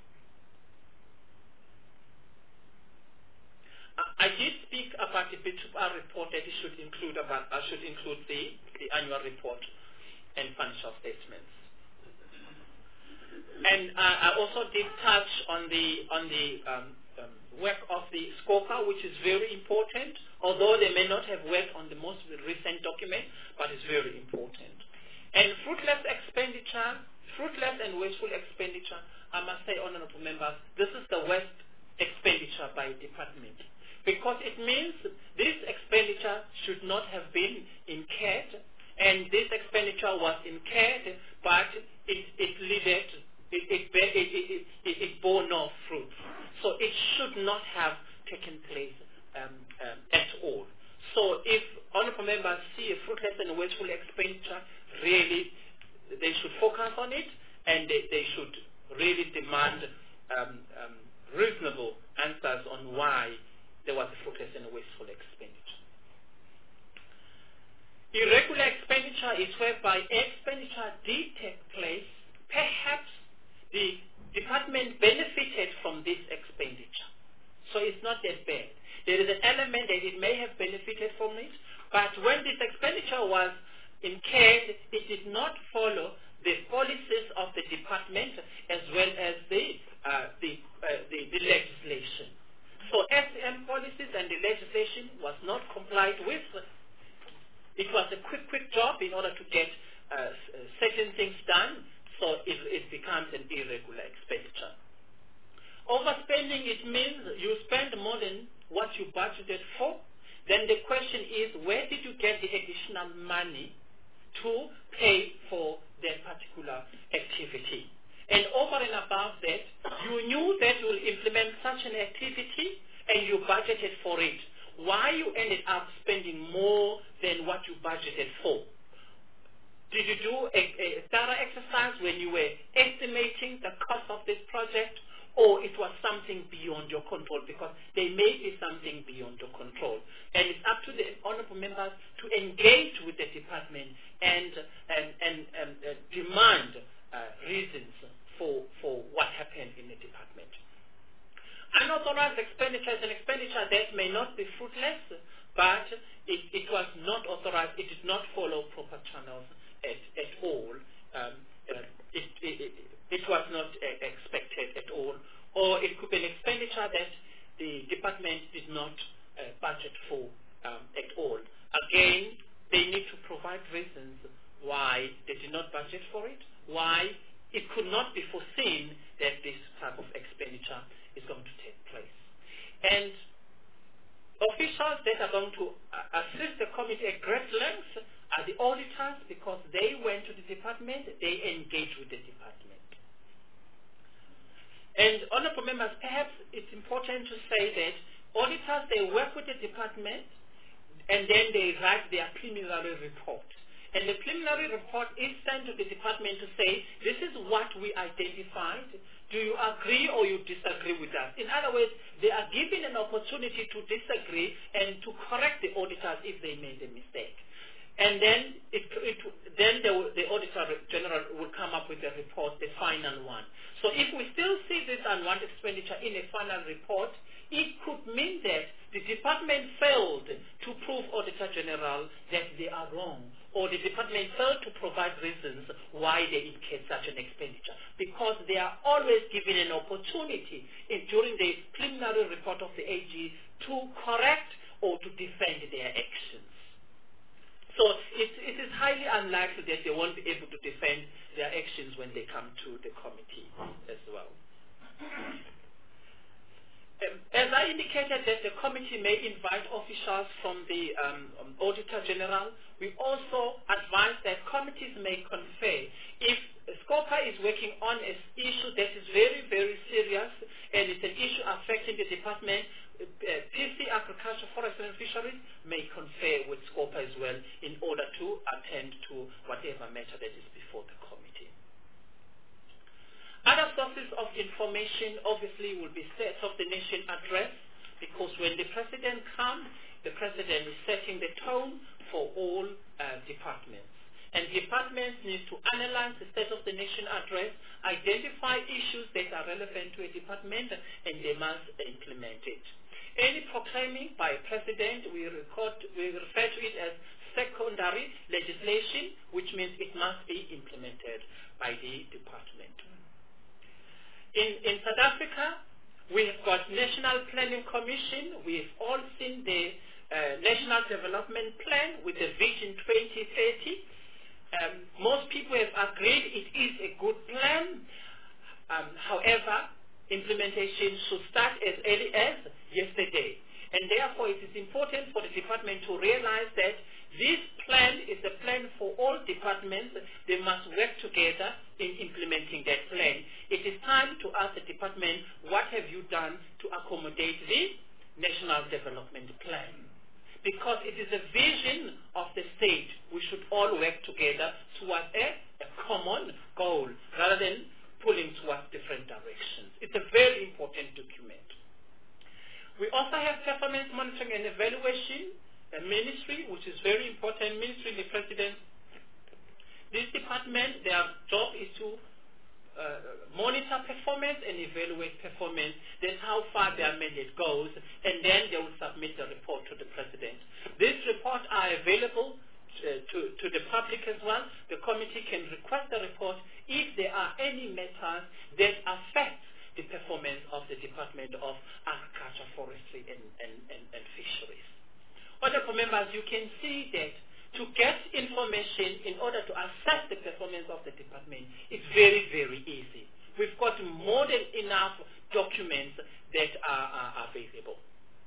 I, I did speak about the B two R report that it should include about uh, should include the, the annual report and financial statements. And uh, I also did touch on the on the um, um, work of the scorecard, which is very important, although they may not have worked on the most recent document, but it's very important. And fruitless expenditure, fruitless and wasteful expenditure, I must say, honorable members, this is the worst expenditure by department, because it means this expenditure should not have been incurred, and this expenditure was incurred, but it, it led It, it, it, it, it, it bore no fruit. So it should not have taken place um, um, at all. So if honorable members see a fruitless and wasteful expenditure, really they should focus on it, and they, they should really demand um, um, reasonable answers on why there was a fruitless and wasteful expenditure. Irregular expenditure is whereby expenditure did take place, perhaps the department benefited from this expenditure. So it's not that bad. There is an element that it may have benefited from it, but when this expenditure was incurred, it did not follow the policies of the department as well as the, uh, the, uh, the, the legislation. So S M policies and the legislation was not complied with. It was a quick, quick job in order to get uh, certain things done. So it, it becomes an irregular expenditure. Overspending, it means you spend more than what you budgeted for. Then the question is, where did you get the additional money to pay for that particular activity? And over and above that, you knew that you will implement such an activity and you budgeted for it. Why you ended up spending more than what you budgeted for? Did you do a, a thorough exercise when you were estimating the cost of this project, or it was something beyond your control? Because there may be something beyond your control. And it's up to the honorable members to engage with the department and, and, and, and uh, demand uh, reasons for, for what happened in the department. Unauthorized expenditure is an expenditure that may not be fruitless, but it, it was not authorized, it did not follow proper channels At, at all. Um, uh, it, it, it, it was not uh, expected at all, or it could be an expenditure that the department did not uh, budget for um, at all. Again, they need to provide reasons why they did not budget for it, why it could not be foreseen that this type of expenditure is going to take place. And officials that are going to uh, assist the committee at great lengths are the auditors, because they went to the department, they engaged with the department. And honorable members, perhaps it's important to say that auditors, they work with the department and then they write their preliminary report. And the preliminary report is sent to the department to say, this is what we identified. Do you agree or you disagree with us? In other words, they are given an opportunity to disagree and to correct the auditors if they made a mistake. And then it, it then the, the Auditor General will come up with a report, the final one. So if we still see this unwanted expenditure in a final report, it could mean that the department failed to prove Auditor General that they are wrong, or the department failed to provide reasons why they incurred such an expenditure, because they are always given an opportunity in, during the preliminary report of the A G to correct or to defend their actions. So it, it is highly unlikely that they won't be able to defend their actions when they come to the committee as well. Um, as I indicated that the committee may invite officials from the um, um, Auditor General, we also advise that committees may confer. If SCOPA is working on an issue that is very, very serious and it's an issue affecting the department, uh, P C, Agriculture, Forestry and Fisheries may confer with SCOPA as well in order to attend to whatever matter that is before the committee. Other sources of information obviously will be State of the Nation address, because when the President comes, the President is setting the tone for all uh, departments. And departments need to analyze the State of the Nation address, identify issues that are relevant to a department, and they must implement it. Any proclaiming by a President, we, record, we refer to it as secondary legislation, which means it must be implemented by the department. In, in South Africa, we have got National Planning Commission. We've all seen the uh, National Development Plan with the Vision twenty thirty. Um, most people have agreed it is a good plan. Um, however, implementation should start as early as yesterday. And therefore, it is important for the department to realize that this plan is a plan for all departments. They must work together in implementing that plan. It is time to ask the department, what have you done to accommodate the National Development Plan? Because it is a vision of the state. We should all work together towards a, a common goal rather than pulling towards different directions. It's a very important document. We also have performance monitoring and evaluation, a ministry, which is very important, ministry in the president. This department, their job is to uh, monitor performance and evaluate performance. That's how far their mandate goes, and then they will submit the report to the president. These reports are available uh, to, to the public as well. The committee can request the report if there are any matters that affect the performance of the Department of Agriculture, Forestry and, and, and, and Fisheries. Honorable members, you can see that to get information in order to assess the performance of the department is very, very easy. We've got more than enough documents that are, are available.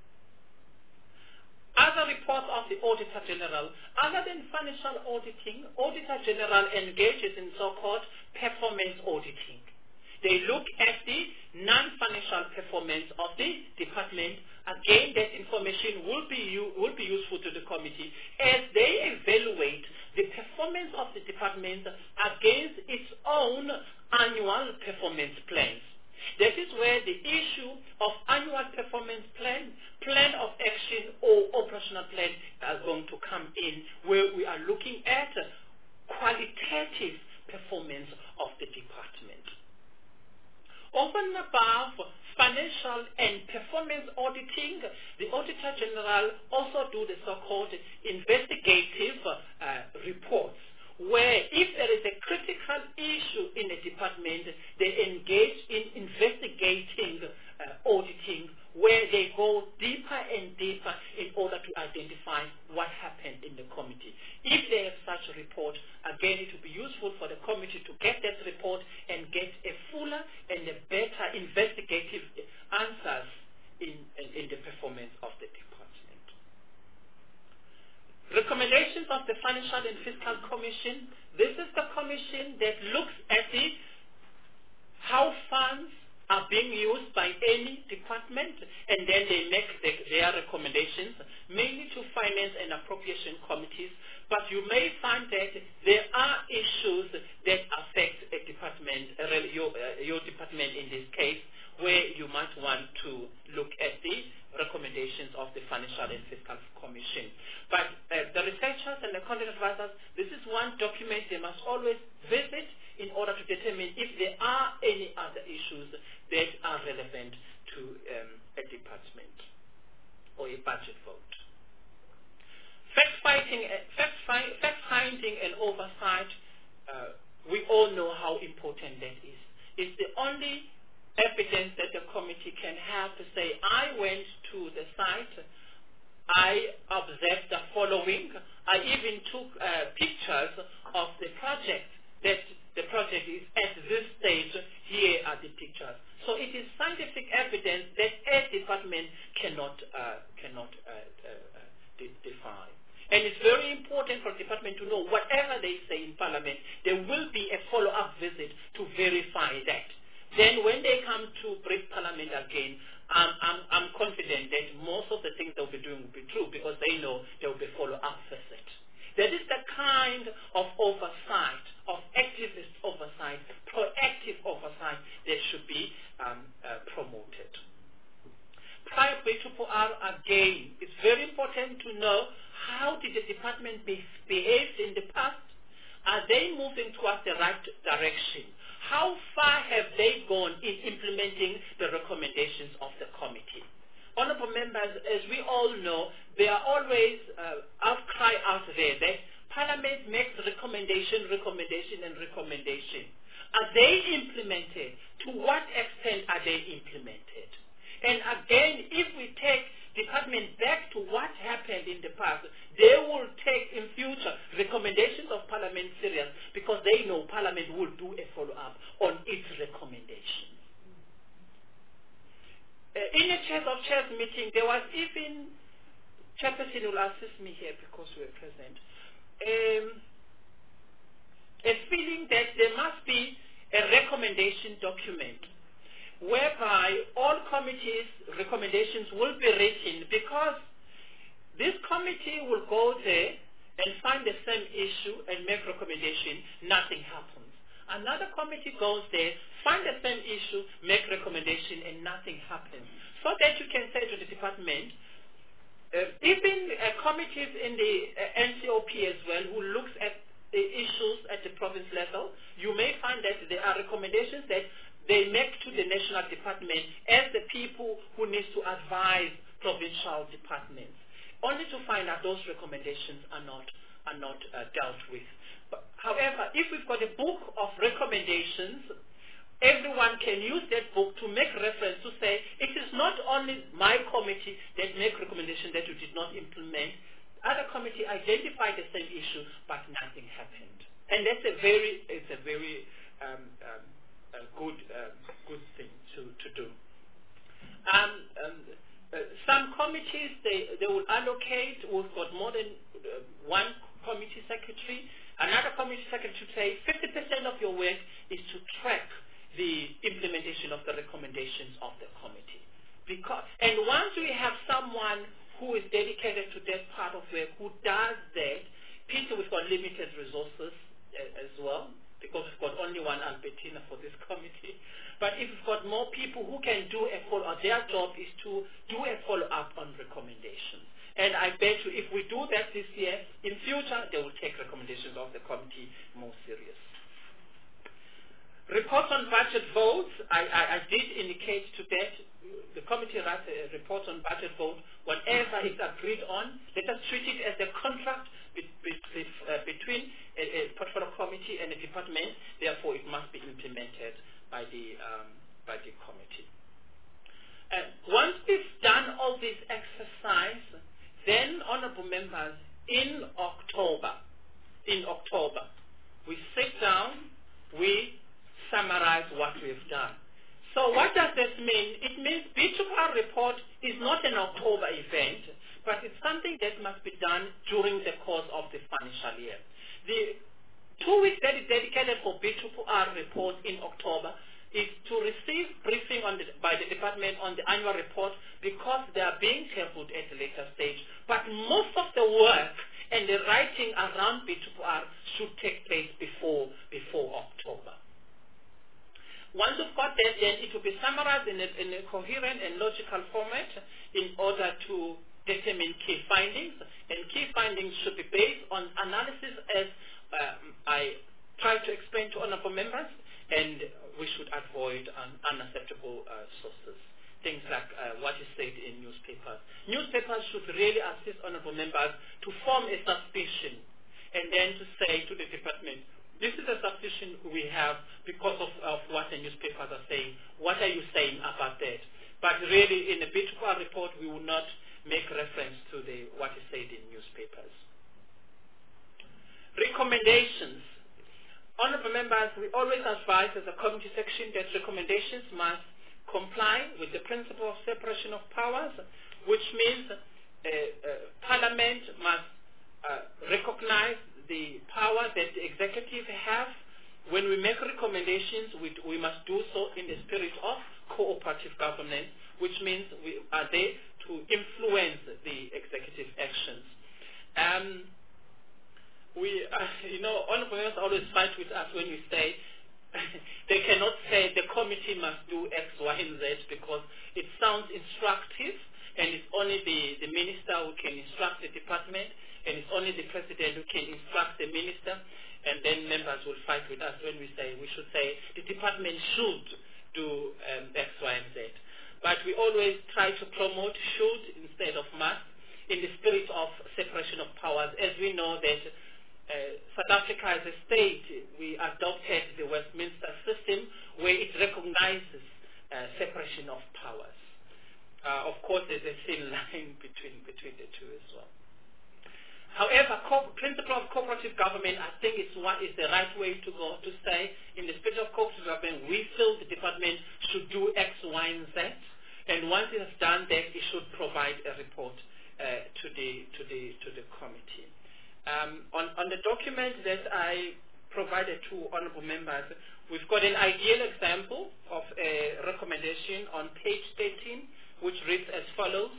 Other reports of the Auditor General, other than financial auditing, Auditor General engages in so-called performance auditing. They look at the non-financial performance of the department. Again, that information will be, will be useful to the committee as they evaluate the performance of the department against its own annual performance plans. That is where the issue of annual performance plan, plan of action or operational plan are going to come in, where we are looking at qualitative performance of the department. Over and above financial and performance auditing, the Auditor General also do the so-called investigative uh, reports, where if there is a critical issue in a department, they engage in investigating uh, auditing, where they go deeper and deeper in order to identify what happened in the committee. If they have such a report, again, it will be useful for the committee to get that report and get a fuller and a better investigative answers in, in, in the performance of the department. Recommendations of the Financial and Fiscal Commission. This is the commission that looks at the, how funds are being used by any department, and then they make the, their recommendations, mainly to finance and appropriation committees. But you may find that there are issues that affect a department, uh, your, uh, your department in this case, where you might want to look at the recommendations of the Financial and Fiscal Commission. But uh, the researchers and the content advisors, this is one document they must always visit in order to determine if there are any other issues that are relevant to um, a department or a budget vote. Fact-finding, fact-finding and oversight, uh, we all know how important that is. It's the only evidence that the committee can have to say, I went to the site, I observed the following, I even took uh, pictures of the project, that the project is at this stage, here are the pictures. So it is scientific evidence that a department cannot, uh, cannot uh, uh, de define. And it's very important for the department to know whatever they say in Parliament, there will be a follow-up visit to verify that. Then when they come to brief Parliament again, I'm, I'm, I'm confident that most of the things they'll be doing will be true because they know there will be follow-up visit. That is the kind of oversight, of activist oversight, proactive oversight that should be um, uh, promoted. Prior to B two P R, again, it's very important to know how did the department be, behave in the past? Are they moving towards the right direction? How far have they gone in implementing the recommendations of the committee? Honourable members, as we all know, there are always uh, outcry out there that Parliament makes recommendation, recommendation, and recommendation. Are they implemented? To what extent are they implemented? And again, if we take department back to what happened in the past, they will take in future recommendations of Parliament serious because they know Parliament will do a follow-up on its recommendations. Uh, in a Chairs of Chairs meeting, there was even, Chairperson will assist me here because we were present, um, a feeling that there must be a recommendation document whereby all committees' recommendations will be written because this committee will go there and find the same issue and make recommendation, nothing happens. Another committee goes there, find the same issue, make recommendation, and nothing happens. So that you can say to the department, uh, even uh, committees in the uh, N C O P as well, who looks at the issues at the province level, you may find that there are recommendations that they make to the national department as the people who need to advise provincial departments, only to find out those recommendations are not, are not uh, dealt with. But, however, if we've got a book of recommendations, everyone can use that book to make reference to say, it is not only my committee that make recommendations that you did not implement. Other committee identified the same issue, but nothing happened. And that's a very, it's a very um, um, a good, uh, good thing to, to do. Um, um, uh, some committees, they, they will allocate, we've got more than uh, one committee secretary. Another committee secretary to say fifty percent of your work is to track the implementation of the recommendations of the committee. Because, and once we have someone who is dedicated to that part of work, who does that, Peter, we've got limited resources uh, as well, because we've got only one Albertina for this committee. But if we've got more people who can do a follow-up, their job is to do a follow-up on recommendations. And I bet you if we do that this year, in future, they will take recommendations of the committee more serious. Reports on budget votes, I, I, I did indicate to that the committee writes a report on budget vote. Whatever is agreed on, let us treat it as a contract be, be, be, uh, between a, a portfolio committee and a department. Therefore, it must be implemented by the, um, by the committee. Uh, once we've done all this exercise, then, honourable members, in October, in October, we sit down, we summarize what we've done. So what does this mean? It means B two P R report is not an October event, but it's something that must be done during the course of the financial year. The two weeks that is dedicated for B two P R report in October is to receive briefing on the, by the department on the annual report because they are being tabled at a later stage. But most of the work and the writing around B two P R should take place before, before October. Once we've got that, then it will be summarized in a, in a coherent and logical format in order to determine key findings, and key findings should be based on analysis as um, I try to explain to honorable members, and we should avoid um, unacceptable uh, sources. Things like uh, what is said in newspapers. Newspapers should really assist honorable members to form a suspicion and then to say to the department, this is a suspicion we have because of, of what the newspapers are saying. What are you saying about that? But really, in a B two R report, we will not make reference to the what is said in newspapers. Recommendations. Honorable members, we always advise as a committee section that recommendations must comply with the principle of separation of powers, which means uh, uh, Parliament must uh, recognize the power that the executive have. When we make recommendations, we, we must do so in the spirit of cooperative governance, which means we are there to influence the executive actions. Um, we, uh, you know, honorable members always fight with us when we say they cannot say the committee must do X, Y, and Z because it sounds instructive, and it's only the, the minister who can instruct the department, and it's only the president who can instruct the minister, and then members will fight with us when we say we should say the department should do um, X, Y, and Z. But we always try to promote should instead of must in the spirit of separation of powers, as we know that Uh, South Africa as a state, we adopted the Westminster system where it recognizes uh, separation of powers. Uh, of course, there's a thin line between, between the two as well. However, co principle of cooperative government, I think is what is the right way to go, to say in the spirit of cooperative government, we feel the department should do X, Y, and Z, and once it has done that, it should provide a report uh, to, the, to, the, to the committee. Um, on, on the document that I provided to honorable members, we've got an ideal example of a recommendation on page thirteen, which reads as follows.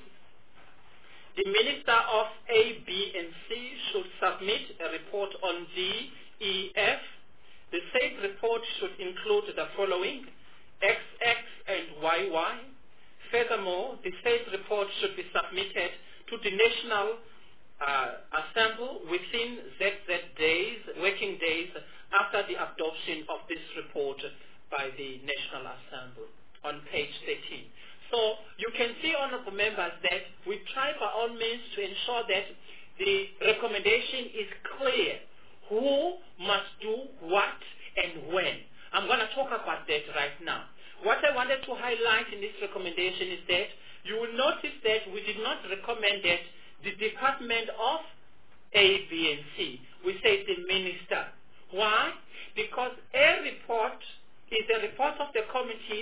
The Minister of A, B, and C should submit a report on D, E, F. The said report should include the following: X X and Y Y. Furthermore, the said report should be submitted to the National Uh, assemble within Z Z days, working days, after the adoption of this report by the National Assembly on page thirteen. So you can see, honorable members, that we try by all means to ensure that the recommendation is clear. Who must do what and when. I'm going to talk about that right now. What I wanted to highlight in this recommendation is that you will notice that we did not recommend that the Department of A, B, and C. We say the minister. Why? Because a report is a report of the committee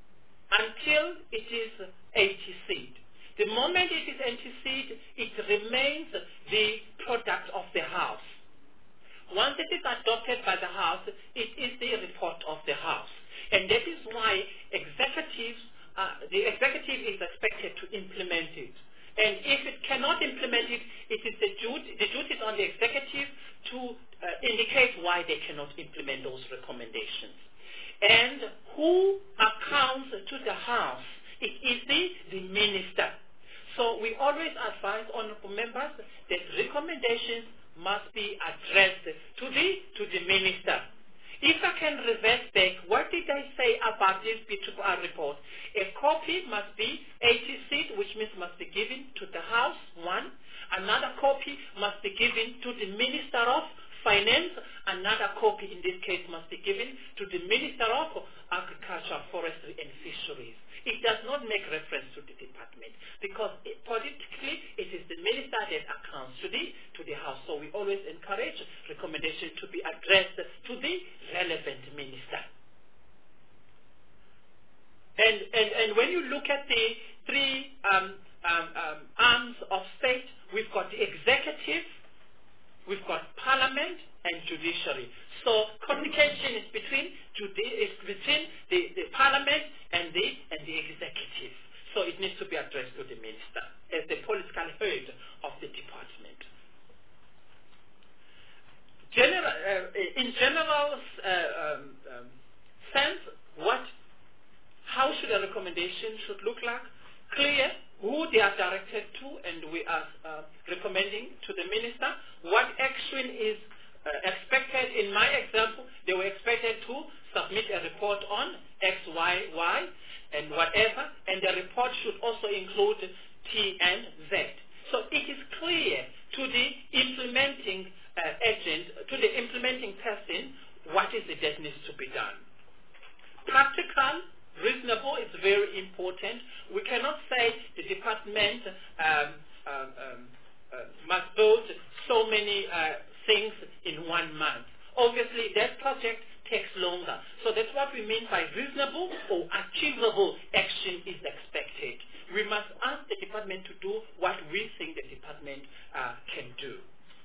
until it is anteceded. The moment it is anteceded, it remains the product of the House. Once it is adopted by the House, it is the report of the House. And that is why executives, uh, the executive is expected to implement it. And if it cannot implement it, it is the duty, the duty is on the executive to uh, indicate why they cannot implement those recommendations. And who accounts to the House? It is the, the minister. So we always advise honorable members that recommendations must be addressed to the, to the minister. If I can reverse back, what did I say about this B two R report? A copy must be anteceded, which means must be given to the House, one. Another copy must be given to the Minister of Finance. Another copy, in this case, must be given to the Minister of Agriculture, Forestry, and Fisheries. It does not make reference to the department because it, politically it is the minister that accounts to the, to the House. So we always encourage recommendations to be addressed to the relevant minister. And, and, and when you look at the three um, um, um, arms of state, we've got the executive, we've got parliament, and judiciary. So communication is between, is between the, the parliament and the, and the executive. So it needs to be addressed to the minister as the political head of the department. General, uh, in general uh, um, um, sense, what, how should a recommendation should look like? Clear, who they are directed to, and we are uh, recommending to the minister what action is uh, expected. In my example, they were expected to submit a report on X, Y, Y, and whatever, and the report should also include T and Z. So it is clear to the implementing uh, agent, to the implementing person, what is it that needs to be done. Practical, reasonable, it's very important. We cannot say the department um, um, um, uh, must build so many uh, things in one month. Obviously, that project takes longer. So that's what we mean by reasonable or achievable action is expected. We must ask the department to do what we think the department uh, can do.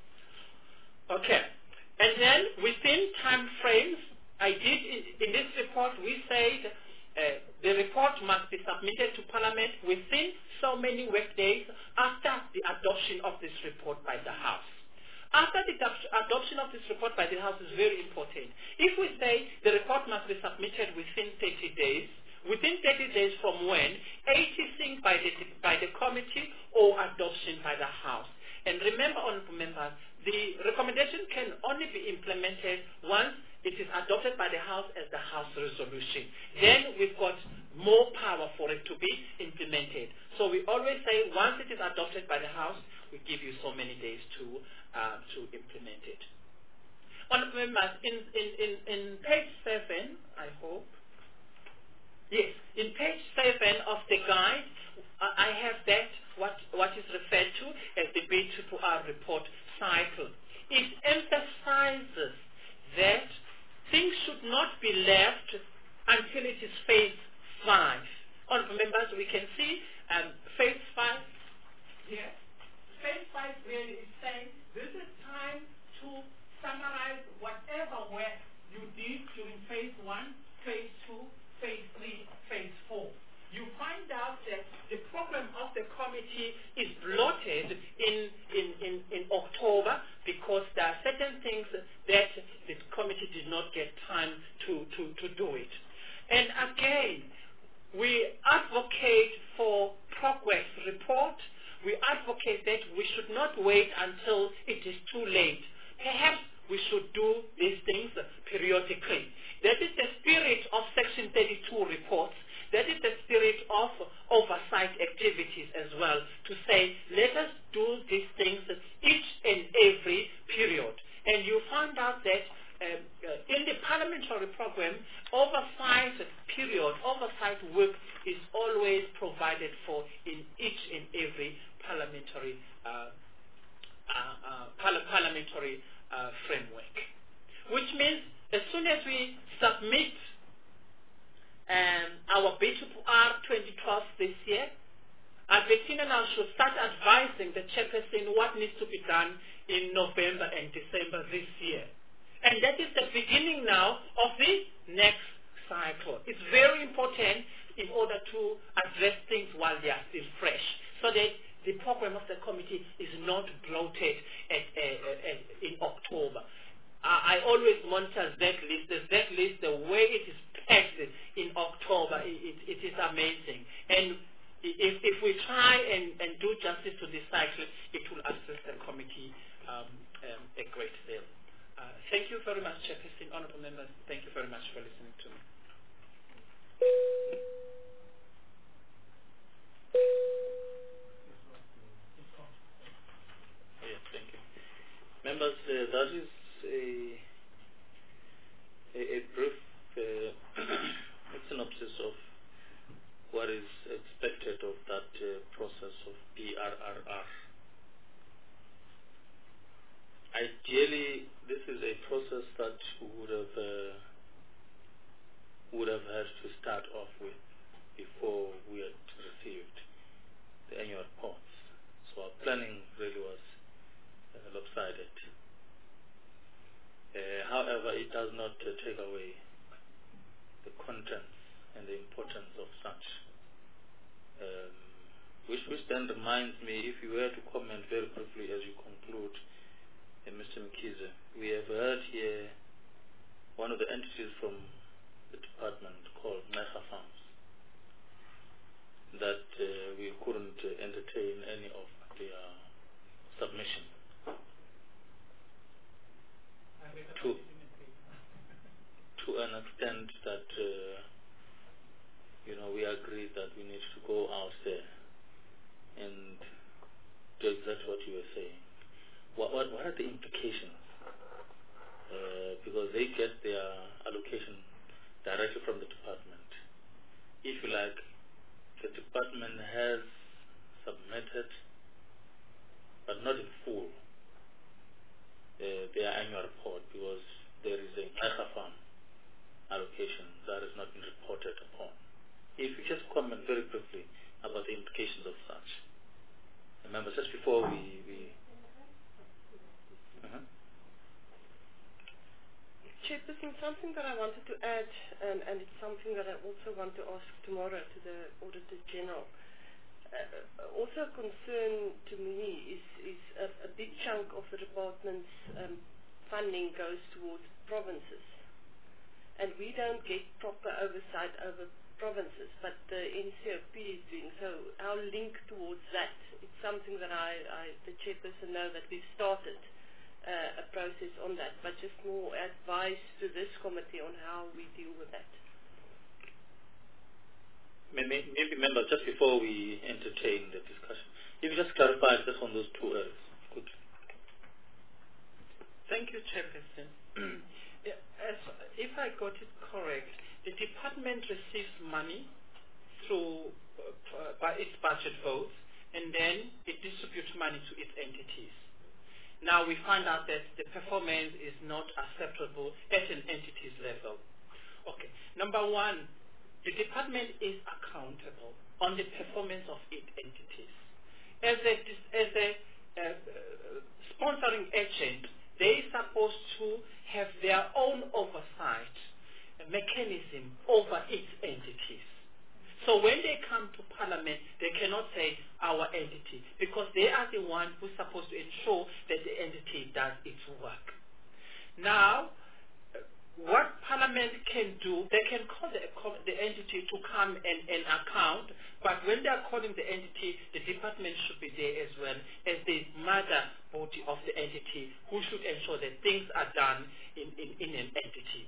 Okay. And then within time frames, I did, in, in this report, we said uh, the report must be submitted to Parliament within so many work days after the adoption of this report by the House. After the adoption of this report by the House is very important. If we say the report must be submitted within thirty days, within thirty days from when, eighty by the, by the committee or adoption by the House. And remember, honourable members, the recommendation can only be implemented once it is adopted by the House as the House resolution. Then we've got more power for it to be implemented. So we always say once it is adopted by the House, we give you so many days to uh, to implement it. Honourable members, in, in, in, in page seven, I hope, yes, in page seven of the guide, uh, I have that, what, what is referred to as the B two R report cycle. It emphasizes that things should not be left until it is phase five. Honourable members, we can see um, phase five here. Phase five really is saying this is time to summarize whatever work you did during phase one, phase two, phase three, phase four. You find out that the program of the committee is bloated in, in, in, in October because there are certain things that the committee did not get time to, to, to do it. And again, we advocate for progress report. We advocate that we should not wait until it is too late. Perhaps we should do these things periodically. That is the spirit of Section thirty-two reports. That is the spirit of oversight activities as well, to say, let us do these things each and every period. And you find out that um, uh, in the parliamentary program, oversight period, oversight work is always provided for in each and every parliamentary uh, uh, uh, parla parliamentary uh, framework. Which means as soon as we submit um, our B two R twenty twelve this year, Albertina now should start advising the chairperson what needs to be done in November and December this year. And that is the beginning now of the next cycle. It's very important in order to address things while they are still fresh, so that the program of the committee is not bloated at, uh, at, in October. Uh, I always monitor that list. The that list, the way it is packed in October, it, it, it is amazing. And if, if we try and, and do justice to this cycle, it will assist the committee um, um, a great deal. Uh, thank you very much, Chairperson, honourable members. Thank you very much for listening to me. Yes, thank you. Members, uh, that is a, a, a brief uh, synopsis of what is expected of that uh, process of B R R R. Ideally, this is a process that would have uh, would have had to start off with before we had received the annual reports. So our planning really was uh, lopsided. Uh, however, it does not uh, take away the contents and the importance of such. Um, which, which then reminds me, if you were to comment very briefly as you conclude, uh, Mister Mkhize, we have heard here one of the entities from the department called Nesa Farms. that uh, we couldn't uh, entertain any of their submission. To, to an extent that, uh, you know, we agreed that we need to go out there and do exactly what you were saying. What, what, what are the implications? Uh, because they get their allocation directly from the department. If you like, the department has submitted, but not in full, uh, their annual report, because there is a Naicha farm allocation that has not been reported upon. If you just comment very briefly about the implications of such. Remember, just before we... we uh-huh. Chairperson, something that I wanted to add, and, and it's something that I also want to ask tomorrow to the Auditor General. Uh, also a concern to me is, is a, a big chunk of the department's um, funding goes towards provinces. And we don't get proper oversight over provinces, but the N C O P is doing so. Our link towards that, it's something that I, I the chairperson know that we've started uh, a process on that, but just more advice to this committee on how we deal with that. Maybe, maybe remember, just before we entertain the discussion, if you just clarify just on those two areas. Good. Thank you, Chairperson. As, if I got it correct, the department receives money through uh, by its budget votes, and then it distributes money to its entities. Now we find out that the performance is not acceptable at an entity's level. Okay, number one, the department is accountable on the performance of its entities. As a, as a uh, uh, sponsoring agent, they are supposed to have their own oversight mechanism over its entities. So when they come to Parliament, they cannot say our entity, because they are the one who's supposed to ensure that the entity does its work. Now, what Parliament can do, they can call the, the entity to come and, and account, but when they are calling the entity, the department should be there as well as the mother body of the entity, who should ensure that things are done in, in, in an entity.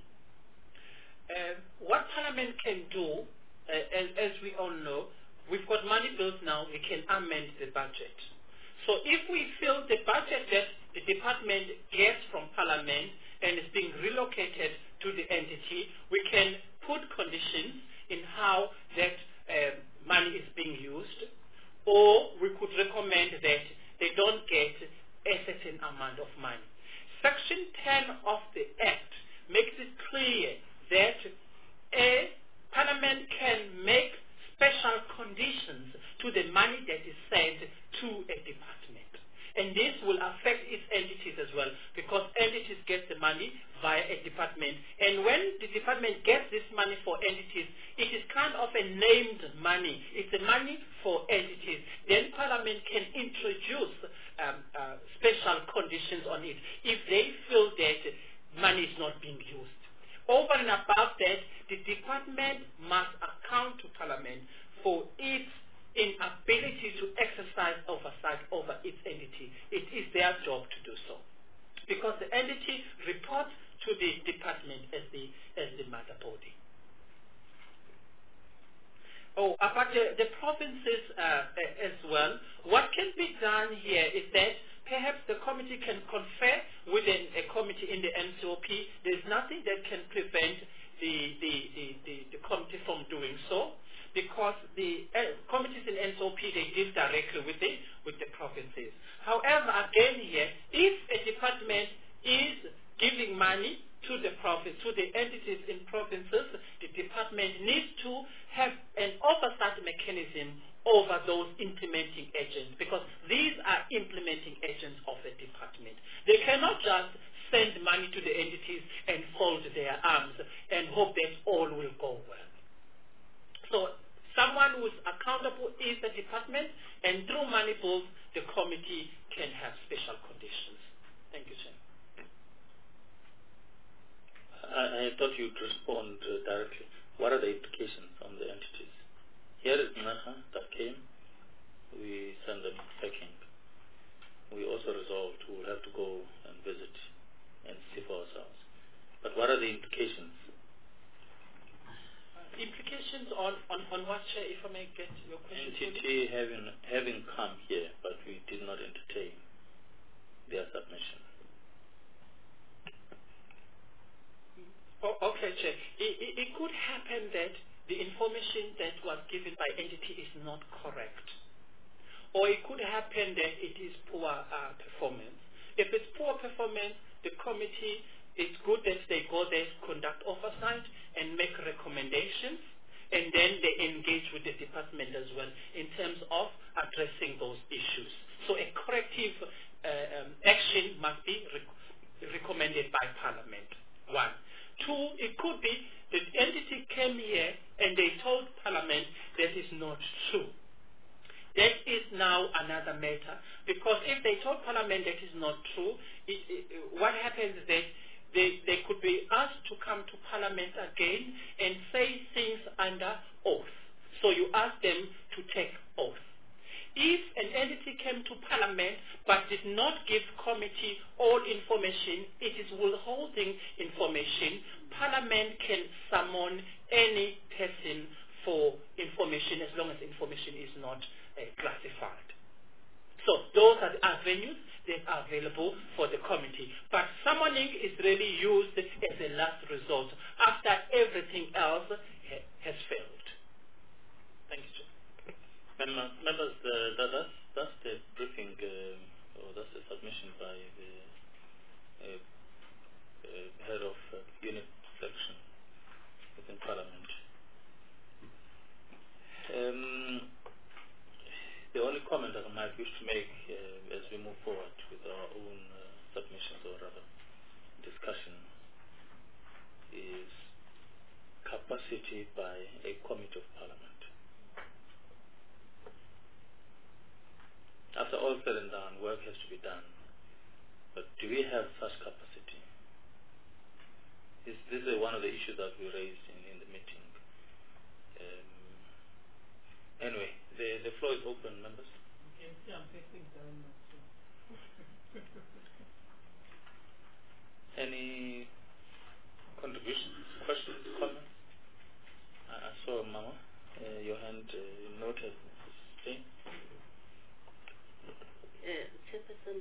Uh, what Parliament can do, uh, as, as we all know, we've got money bills now, we can amend the budget. So if we feel the budget that the department gets from Parliament and is being relocated to the entity, we can put conditions in how that uh, money is being used, or we could recommend that they don't get a certain amount of money. Section ten of the Act makes it clear that a Parliament can make special conditions to the money that is sent to a department. And this will affect its entities as well, because entities get the money via a department. And when the department gets this money for entities, it is kind of a named money. It's a money for entities. Then Parliament can introduce um, uh, special conditions on it if they feel that money is not being used. Over and above that, the department must account to Parliament for its inability to exercise oversight over its entity. It is their job to do so, because the entity reports to the department as the as the mother body. Oh, about the, the provinces uh, as well, what can be done here is that perhaps the committee can confer with an, a committee in the N C O P. There's nothing that can prevent the, the, the, the, the committee from doing so, because the uh, committees in N C O P, they deal directly with the, with the provinces. However, again here, if a department is giving money to the province, to the entities in provinces, the department needs to have an oversight mechanism over those implementing agents, because these are implementing agents of the department. They cannot just send money to the entities and fold their arms and hope that all will go well. So someone who is accountable is the department, and through money pools, the committee can have special conditions. Thank you, Chair. I, I thought you'd respond uh, directly. What are the implications on the entities? here is Naha that came. We sent them packing. We also resolved we'll have to go and visit and see for ourselves. But what are the implications? Uh, implications on, on, on what, Chair, if I may get your question? N T T having, having come here, but we did not entertain their submission. Oh, okay, Chair. It, it, it could happen that the information that was given by N T T is not correct. Or it could happen that it is poor uh, performance. If it's poor performance, the committee, it's good that they go there, conduct oversight, and make recommendations, and then they engage with the department as well in terms of addressing those issues. So a corrective uh, um, action must be rec recommended by Parliament, one. Two, it could be the entity came here and they told Parliament that is not true. That is now another matter, because if they told Parliament that is not true, it, it, what happens is that they, they could be asked to come to Parliament again and say things under oath. So you ask them to take oath. If an entity came to Parliament but did not give committee all information, it is withholding information, Parliament can summon any person for information as long as information is not uh, classified. So those are the avenues that are available for the committee. But summoning is really used as a last resort after everything else ha has failed. Thank you, Chair. Mem members, uh, that, that's, that's the briefing, uh, or that's the submission by the uh, uh, head of uh, unit section within Parliament. Um, the only comment that I might wish to make uh, as we move forward with our own uh, submissions, or rather discussion, is capacity by a committee of Parliament. After all said and done, work has to be done. But do we have such capacity? Is this is one of the issues that we raised in, in the meeting. Um, anyway, the, the floor is open, members. Okay, yeah, I'm taking down. Any contributions, questions, comments? I, I saw Mama, uh, your hand uh, noted. Jane? Uh, Chairperson,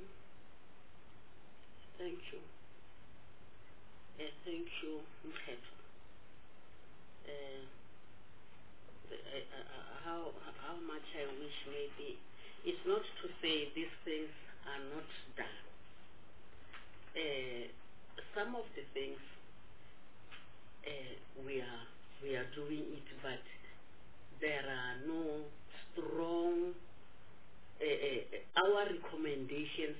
thank you. Uh, thank you, Mkhetho. Uh, uh, uh, how, how much I wish maybe, it's not to say these things are not done. Uh, some of the things uh, we are we are doing it, but there are no strong Uh, uh, our recommendations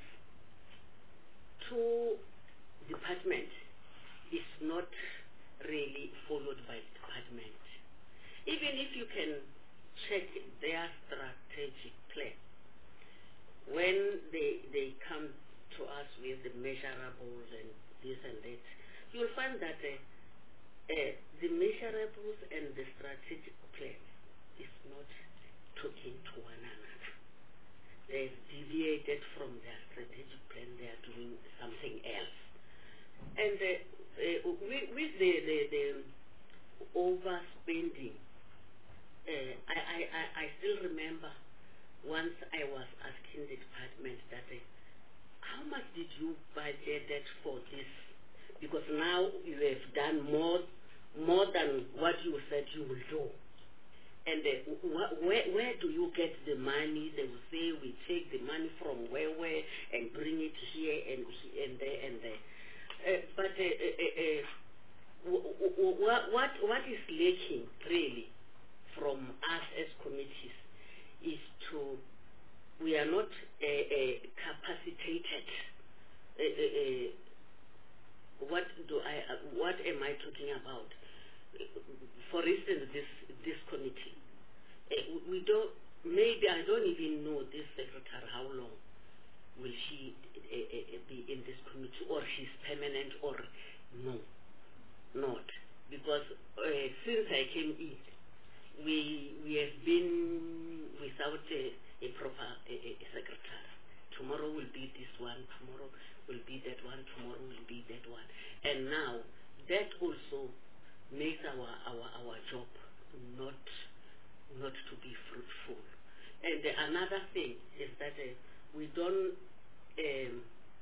to department is not really followed by department. Even if you can check their strategic plan, when they they come to us with the measurables and this and that, you'll find that uh, uh, the measurables and the strategic plan is not talking to one another. They've deviated from their strategic plan. They are doing something else. And uh, uh, with, with the, the, the overspending, uh, I, I, I, I still remember once I was asking the department that, uh, how much did you budget for this? Because now you have done more, more than what you said you will do. And uh, wh where, where do you get the money? They will say we take the money from where, where, and bring it here and and there and there. Uh, but uh, uh, uh, what what what is lacking really from us as committees is to we are not uh, uh, capacitated. Uh, uh, uh, what do I? Uh, what am I talking about? For instance, this this committee, uh, we don't. Maybe I don't even know this secretary how long will she uh, uh, be in this committee, or she's permanent, or no, not because uh, since I came in, we we have been without a, a proper a, a secretary. Tomorrow will be this one, tomorrow will be that one, tomorrow will be that one. And now that also makes our our, our job not not to be fruitful. And uh, another thing is that uh, we don't um,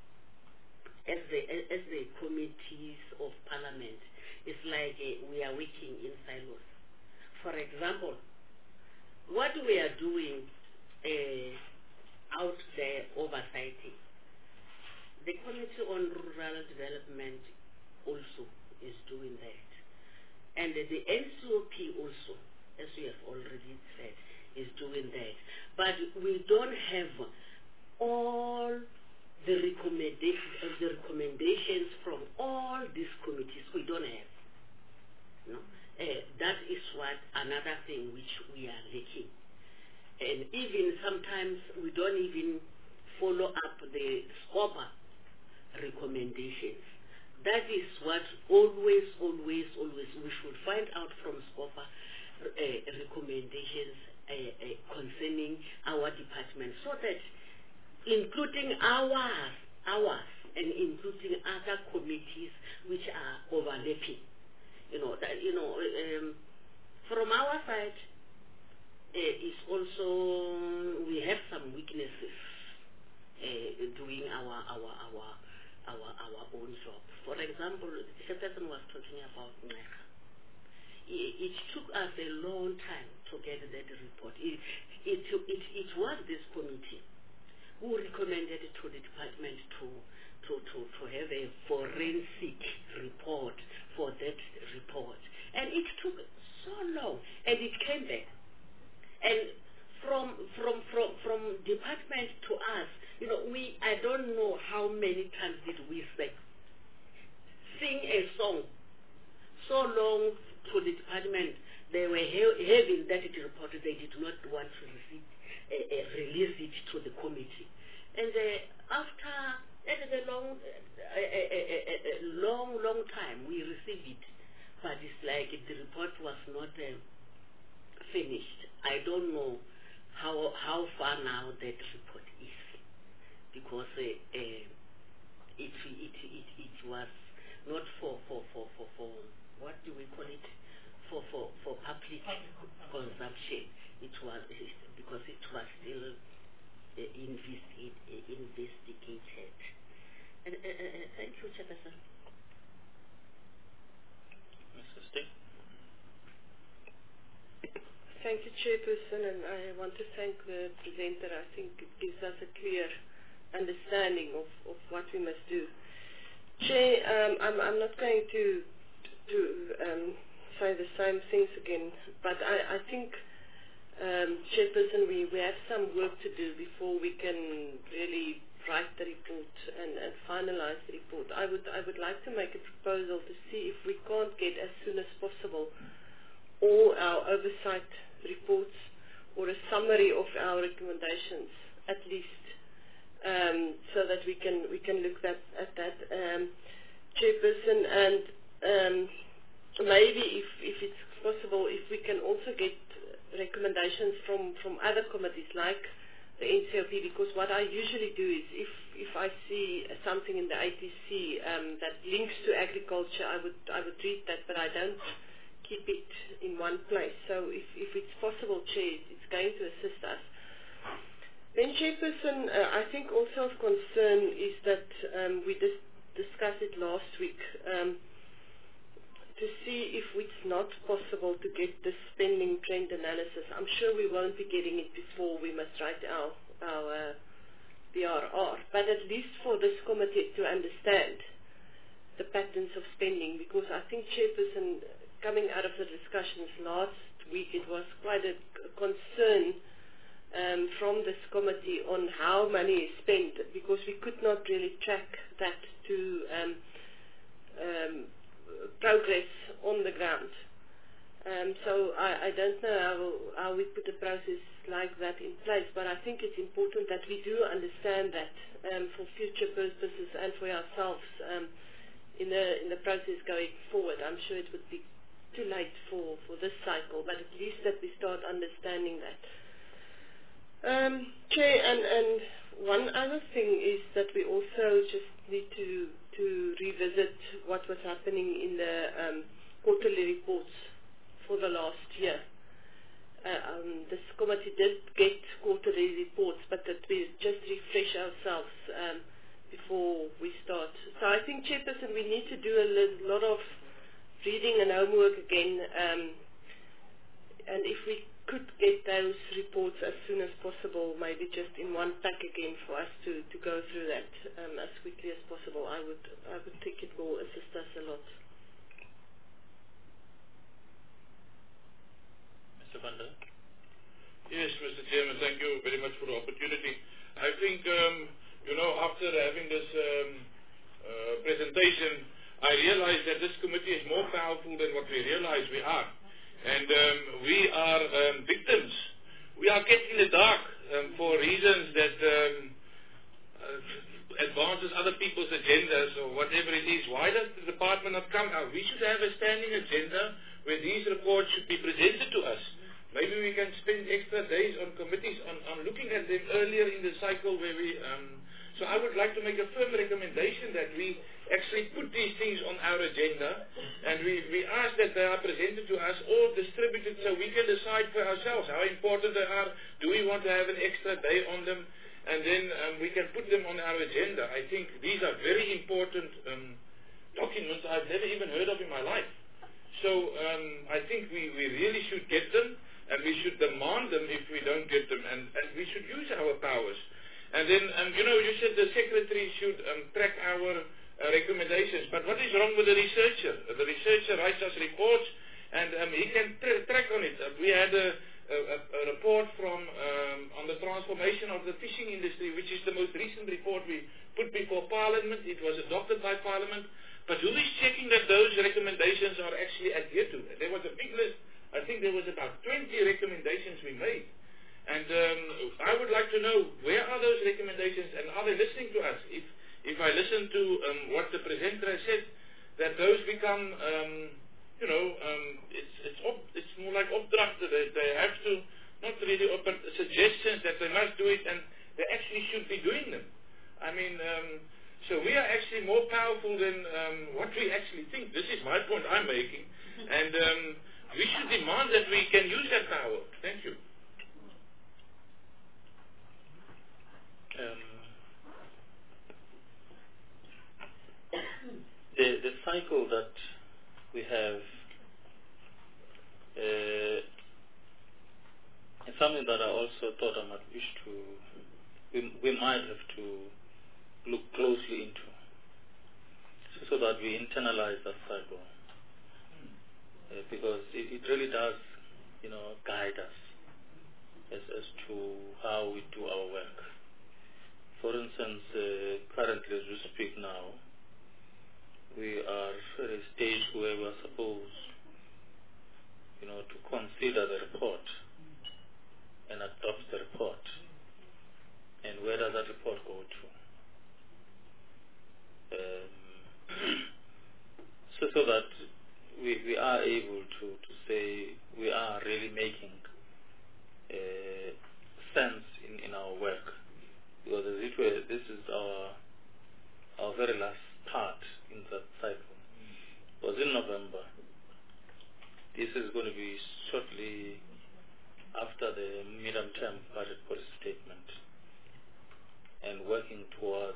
as the as the committees of parliament, it's like uh, we are working in silos. For example, what we are doing uh, out there oversighting, the Committee on Rural Development also is doing that. And uh, the N C O P also, as we have already said, is doing that. But we don't have all the recommendations, uh, the recommendations from all these committees. We don't have. No? Uh, that is what another thing which we are lacking. And even sometimes we don't even follow up the SCOPA recommendations. That is what always, always, always we should find out from SCOPA uh, recommendations uh, uh, concerning our department, so that including ours, ours, and including other committees which are overlapping. You know, that, you know, um, from our side, uh, is also, we have some weaknesses uh, doing our, our, our, our, our own job. For example, the person was talking about Neka. It, it took us a long time to get that report. It, it, it, it was this committee who recommended to the department to To, to, to have a forensic report for that report. And it took so long, and it came back. And from from from from department to us, you know, we I don't know how many times did we say, sing a song so long to the department. They were ha- having that report. They did not want to receive, uh, uh, release it to the committee. And uh, after It is a long, a, a, a, a long, long time we received it, but it's like the report was not uh, finished. I don't know how how far now that report is, because uh, uh, it, it it it was not for for, for, for for what do we call it for for, for public consumption. It was because it was still uh, investi- uh, investigated. Uh, uh, uh, thank you, Chairperson. Mister Stick. Thank you, Chairperson, and I want to thank the presenter. I think it gives us a clear understanding of, of what we must do. Chair, um, I'm, I'm not going to to um, say the same things again, but I, I think, um, Chairperson, we, we have some work to do before we can really write the report and, and finalize the report. I would I would like to make a proposal to see if we can't get as soon as possible all our oversight reports or a summary of our recommendations at least, um, so that we can we can look at, at that, um, Chairperson, and um, maybe if, if it's possible, if we can also get recommendations from, from other committees like the N C O P, because what I usually do is if, if I see something in the A T C um, that links to agriculture, I would I would read that, but I don't keep it in one place. So if, if it's possible, Chair, it's going to assist us. Then, Chairperson, uh, I think also of concern is that um, we dis- discussed it last week, um, to see if it's not possible to get the spending trend analysis. I'm sure we won't be getting it before we must write our, our uh, B R R, but at least for this committee to understand the patterns of spending, because I think, Chairperson, coming out of the discussions last week, it was quite a, a concern um, from this committee on how money is spent, because we could not really track that to um, um, progress on the ground. Um, so I, I don't know how, how we put a process like that in place, but I think it's important that we do understand that um, for future purposes and for ourselves um, in the in the process going forward. I'm sure it would be too late for, for this cycle, but at least that we start understanding that. Um, Chair, and, and one other thing is that we also just need to, to revisit what was happening in the um, quarterly reports for the last year. Uh, um, this committee did get quarterly reports, but that we just refresh ourselves um, before we start. So I think, Chairperson, we need to do a lot of reading and homework again, um, and if we could get those reports as soon as possible, maybe just in one pack again for us to, to go through that um, as quickly as possible, I would I would think it will assist us a lot. Mister Van der? Yes, Mister Chairman, thank you very much for the opportunity. I think, um, you know, after having this um, uh, presentation, I realized that this committee is more powerful than what we realize we are. And um, we are um, victims. We are kept in the dark um, for reasons that um, uh, advances other people's agendas or whatever it is. Why does the department not come out? We should have a standing agenda where these reports should be presented to us. Maybe we can spend extra days on committees on, on looking at them earlier in the cycle where we... Um, so I would like to make a firm recommendation that we actually put these things on our agenda and we, we ask that they are presented to us or distributed so we can decide for ourselves how important they are. Do we want to have an extra day on them? And then um, we can put them on our agenda. I think these are very important um, documents I've never even heard of in my life. So um, I think we, we really should get them and we should demand them if we don't get them and, and we should use our powers. And then, um, you know, you said the secretary should um, track our uh, recommendations. But what is wrong with the researcher? Uh, the researcher writes us reports, and um, he can tra track on it. Uh, we had a, a, a report from um, on the transformation of the fishing industry, which is the most recent report we put before Parliament. It was adopted by Parliament. But who is checking that those recommendations are actually adhered to? There was a big list. I think there was about twenty recommendations we made. And um, I would like to know, where are those recommendations and are they listening to us? If, if I listen to um, what the presenter has said, that those become, um, you know, um, it's, it's, op it's more like opdrachten. They, they have to, not really open suggestions that they must do it and they actually should be doing them. I mean, um, so we are actually more powerful than um, what we actually think. This is my point I'm making. And um, we should demand that we can use that power. Thank you. Um, the, the cycle that we have uh, is something that I also thought I might wish to, we, we might have to look closely into so, so that we internalize that cycle uh, because it, it really does, you know, guide us as, as to how we do our work. For instance, uh, currently as we speak now, we are at a stage where we are supposed, you know, to consider the report and adopt the report. And where does that report go to? Um, so, so that we, we are able to, to say we are really making uh, sense in, in our work. Because as it were, this is our our very last part in that cycle. Because in November, this is going to be shortly after the medium-term budget policy statement and working towards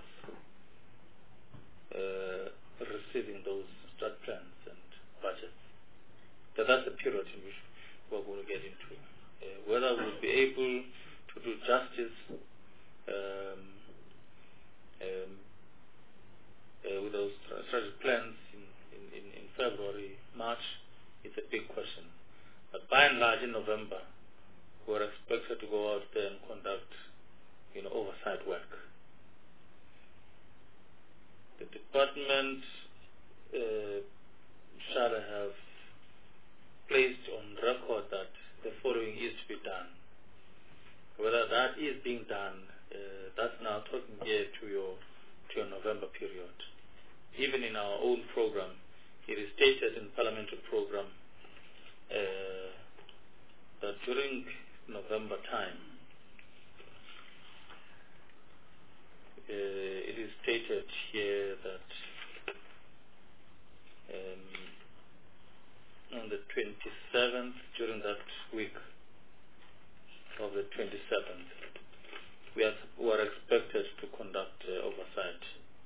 uh, receiving those strat plans and budgets. So that's the period in which we're going to get into. Uh, whether we'll be able to do justice Um, um, uh, with those strategic plans in, in, in February, March, it's a big question. But by and large, in November, we're expected to go out there and conduct, you know, oversight work. The department uh, shall have placed on record that the following is to be done. Whether that is being done, uh, that's now talking here to your to your November period. Even in our own program, it is stated in parliamentary program uh, that during November time, uh, it is stated here that um, on the twenty-seventh, during that week of the twenty-seventh, we are, we are expected to conduct uh, oversight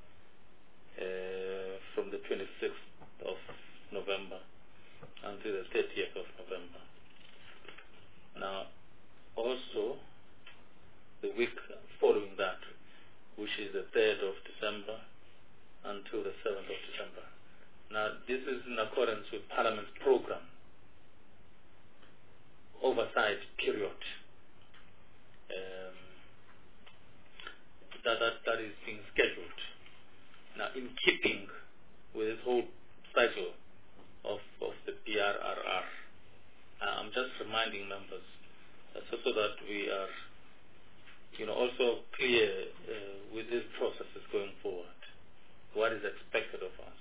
uh, from the twenty-sixth of November until the thirtieth of November. Now, also, the week following that, which is the third of December until the seventh of December. Now, this is in accordance with Parliament's program, oversight period, um, that, that, that is being scheduled. Now, in keeping with this whole cycle of, of the P R R R, uh, I'm just reminding members uh, so, so that we are, you know, also clear uh, with these processes going forward, what is expected of us.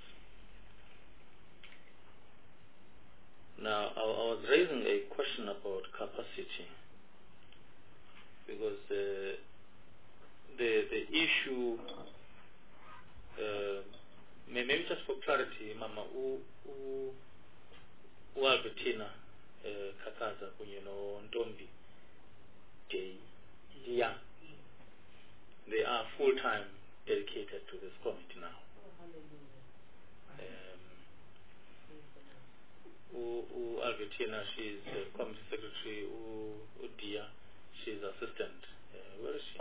Now, I, I was raising a question about capacity because uh, the the issue, uh, maybe just for clarity, Mama, u u u Albertina uh, Kakaza, you know, Ntombi, J, yeah, they are full time dedicated to this committee now. U, U Albertina, she's uh, committee secretary. U, U Dia, she's assistant. Uh, where is she?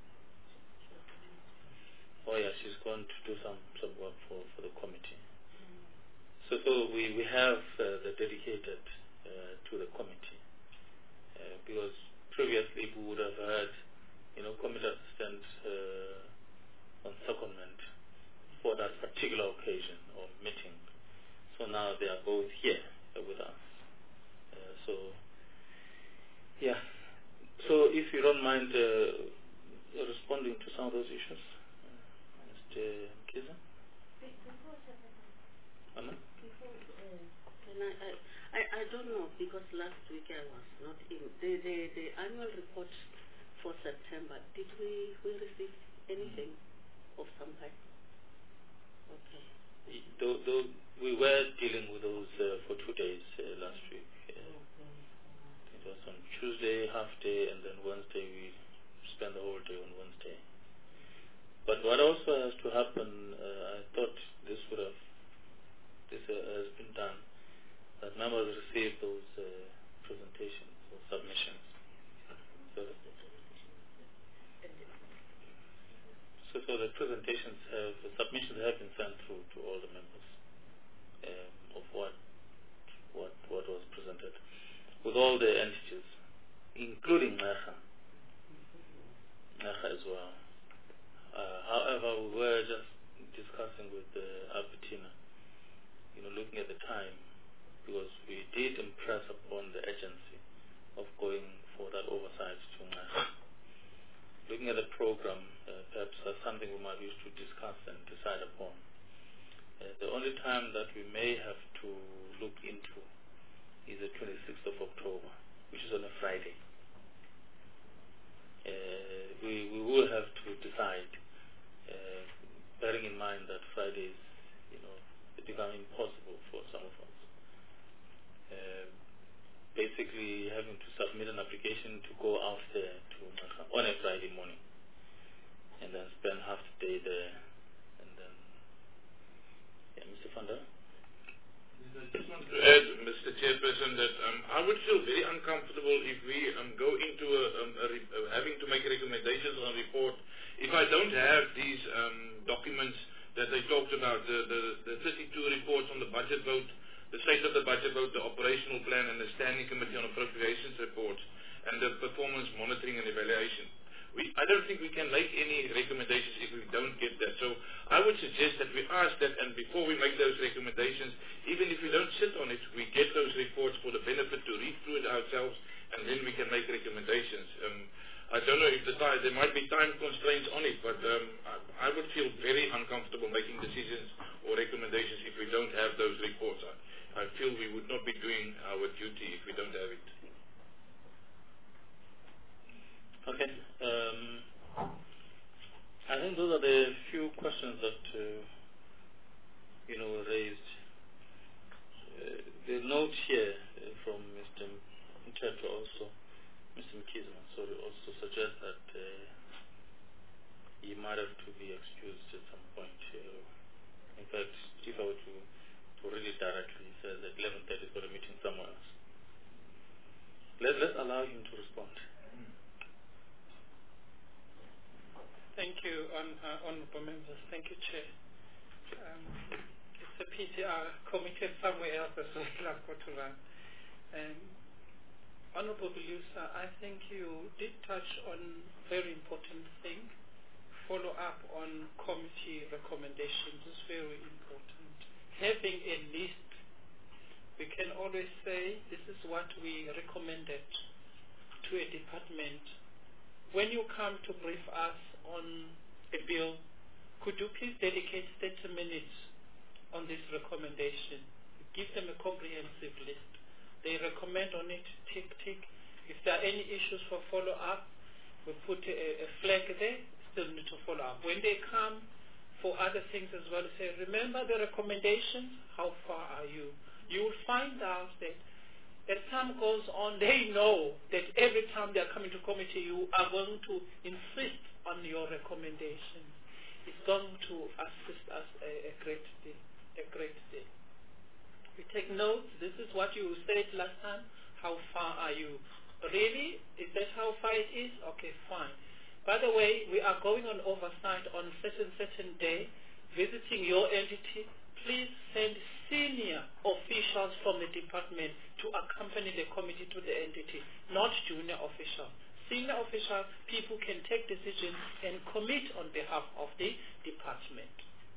Oh yeah, she's going to do some, some work for, for the committee. So, so we, we have uh, the dedicated uh, to the committee uh, because previously we would have had, you know, committee assistant uh, on secondment for that particular occasion or meeting. So now they are both here with us. Uh, so, yeah. So if you don't mind uh, responding to some of those issues, uh, Mister Kiza? Anna? Can I, I, I, I don't know because last week I was not in. The, the, the annual report for September, did we, we receive anything mm. of some kind? Okay. Though, though we were dealing with those uh, for two days uh, last week. Uh, okay. It was on Tuesday, half day, and then Wednesday we spent the whole day on Wednesday. But what also has to happen, uh, I thought this would have, this uh, has been done, that members receive those uh, presentations or submissions. So, so, so the presentations have, the submissions have been sent through to all the members um, of what, what, what was presented, with all the entities, including NAHA, NAHA as well. Uh, however, we were just discussing with uh, Albertina, you know, looking at the time, because we did impress upon the agency of going for that oversight to NAHA. Looking at the program, uh, perhaps that's something we might wish to discuss and decide upon. Uh, the only time that we may have to look into is the twenty-sixth of October, which is on a Friday. Uh, we, we will have to decide, uh, bearing in mind that Fridays, you know, they become impossible for some of us. Uh, basically having to submit an application to go out there to on a Friday morning and then spend half the day there and then yeah, Mister Fanda? I just want to add, Mister Chairperson, that um, I would feel very uncomfortable if we um, go into a, um, a re uh, having to make recommendations on a report if I don't have these um, documents that they talked about, the, the, the thirty-two reports on the budget vote, the state of the budget vote, the operational plan, and the Standing Committee on Appropriations reports, and the performance monitoring and evaluation. We, I don't think we can make any recommendations if we don't get that. So I would suggest that we ask that, and before we make those recommendations, even if we don't sit on it, we get those reports for the benefit to read through it ourselves, and then we can make recommendations. Um, I don't know if the time, there might be time constraints constraints on it, but um, I, I would feel very uncomfortable making decisions or recommendations if we don't have those reports. I, I feel we would not be doing our duty if we don't have it. Okay. Um, I think those are the few questions that uh, you know were raised. Uh, the note here uh, from Mister Mteto also, Mister Mkizima, sorry, also suggests that uh, he might have to be excused at some point. Uh, in fact, if I were to, to read it directly, he says at eleven thirty he's got a meeting somewhere else. Let, let's allow him to respond. Thank you, on, uh, honourable members. Thank you, Chair. Um, it's a pity our committee somewhere else as well. I've got to run. Um, Honourable Belusa, I think you did touch on a very important thing. Follow up on committee recommendations is very important. Having a list, we can always say this is what we recommended to a department. When you come to brief us on a bill, could you please dedicate thirty minutes on this recommendation? Give them a comprehensive list. They recommend on it, tick, tick. If there are any issues for follow-up, we put a, a flag there, still need to follow up. When they come for other things as well, say, remember the recommendations, how far are you? You will find out that as time goes on, they know that every time they are coming to committee, you are going to insist on your recommendations. It's going to assist us a, a great deal, a great deal. We take notes. This is what you said last time. How far are you? Really? Is that how far it is? Okay, fine. By the way, we are going on oversight on certain certain day, visiting your entity. Please send senior officials from the department to accompany the committee to the entity, not junior officials. Senior officials, people can take decisions and commit on behalf of the department.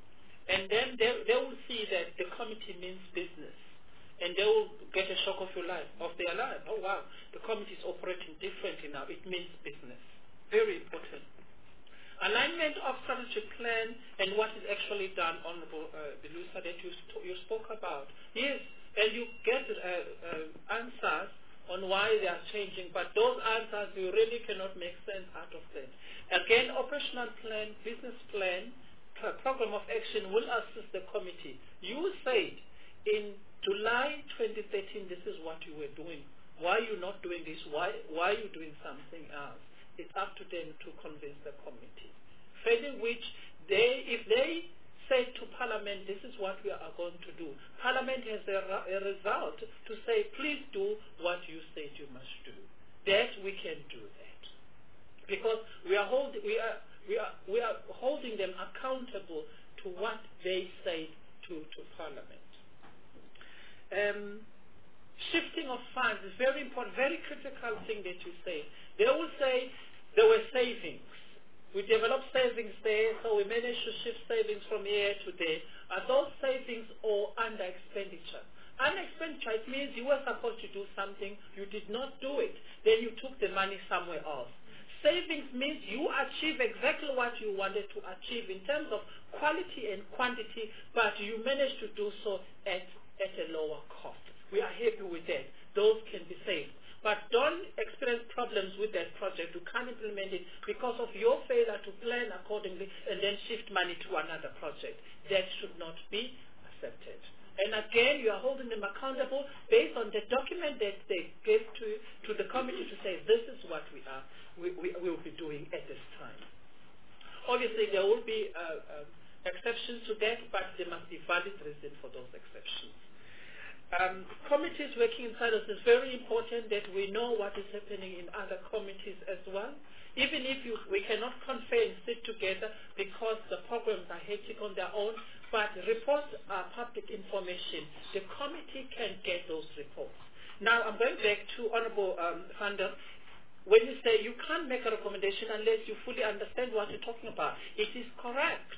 And then they, they will see that the committee means business. And they will get a shock of your life, of their life. Oh, wow, the committee is operating differently now. It means business. Very important. Alignment of strategic plan and what is actually done, Honorable uh, Belusa, that you, you spoke about. Yes, and you get uh, uh, answers on why they are changing, but those answers, you really cannot make sense out of them. Again, operational plan, business plan, program of action will assist the committee. You said in July twenty thirteen, this is what you were doing. Why are you not doing this? Why, why are you doing something else? It's up to them to convince the committee. Failing which, they, if they say to Parliament, this is what we are going to do, Parliament has a, a result to say, please do what you said you must do. That we can do that. Because we are holding, we are, we are, we are holding them accountable to what they say to, to Parliament. Um, shifting of funds is very important, very critical thing that you say. They will say there were savings. We developed savings there, so we managed to shift savings from here to there. Are those savings or under expenditure? Under expenditure, it means you were supposed to do something, you did not do it, then you took the money somewhere else. Savings means you achieve exactly what you wanted to achieve in terms of quality and quantity, but you managed to do so at, at a lower cost. We are happy with that. Those can be saved. But don't experience problems with that project. You can't implement it because of your failure to plan accordingly and then shift money to another project. That should not be accepted. And again, you are holding them accountable based on the document that they gave to, to the committee to say, this is what we are, we, we will be doing at this time. Obviously, there will be uh, uh, exceptions to that, but there must be valid reason for those exceptions. Um, committees working inside us is very important that we know what is happening in other committees as well. Even if you, we cannot confer and sit together because the programs are hectic on their own, but reports are public information. The committee can get those reports. Now, I'm going back to Honorable um, Vander. When you say you can't make a recommendation unless you fully understand what you're talking about, it is correct.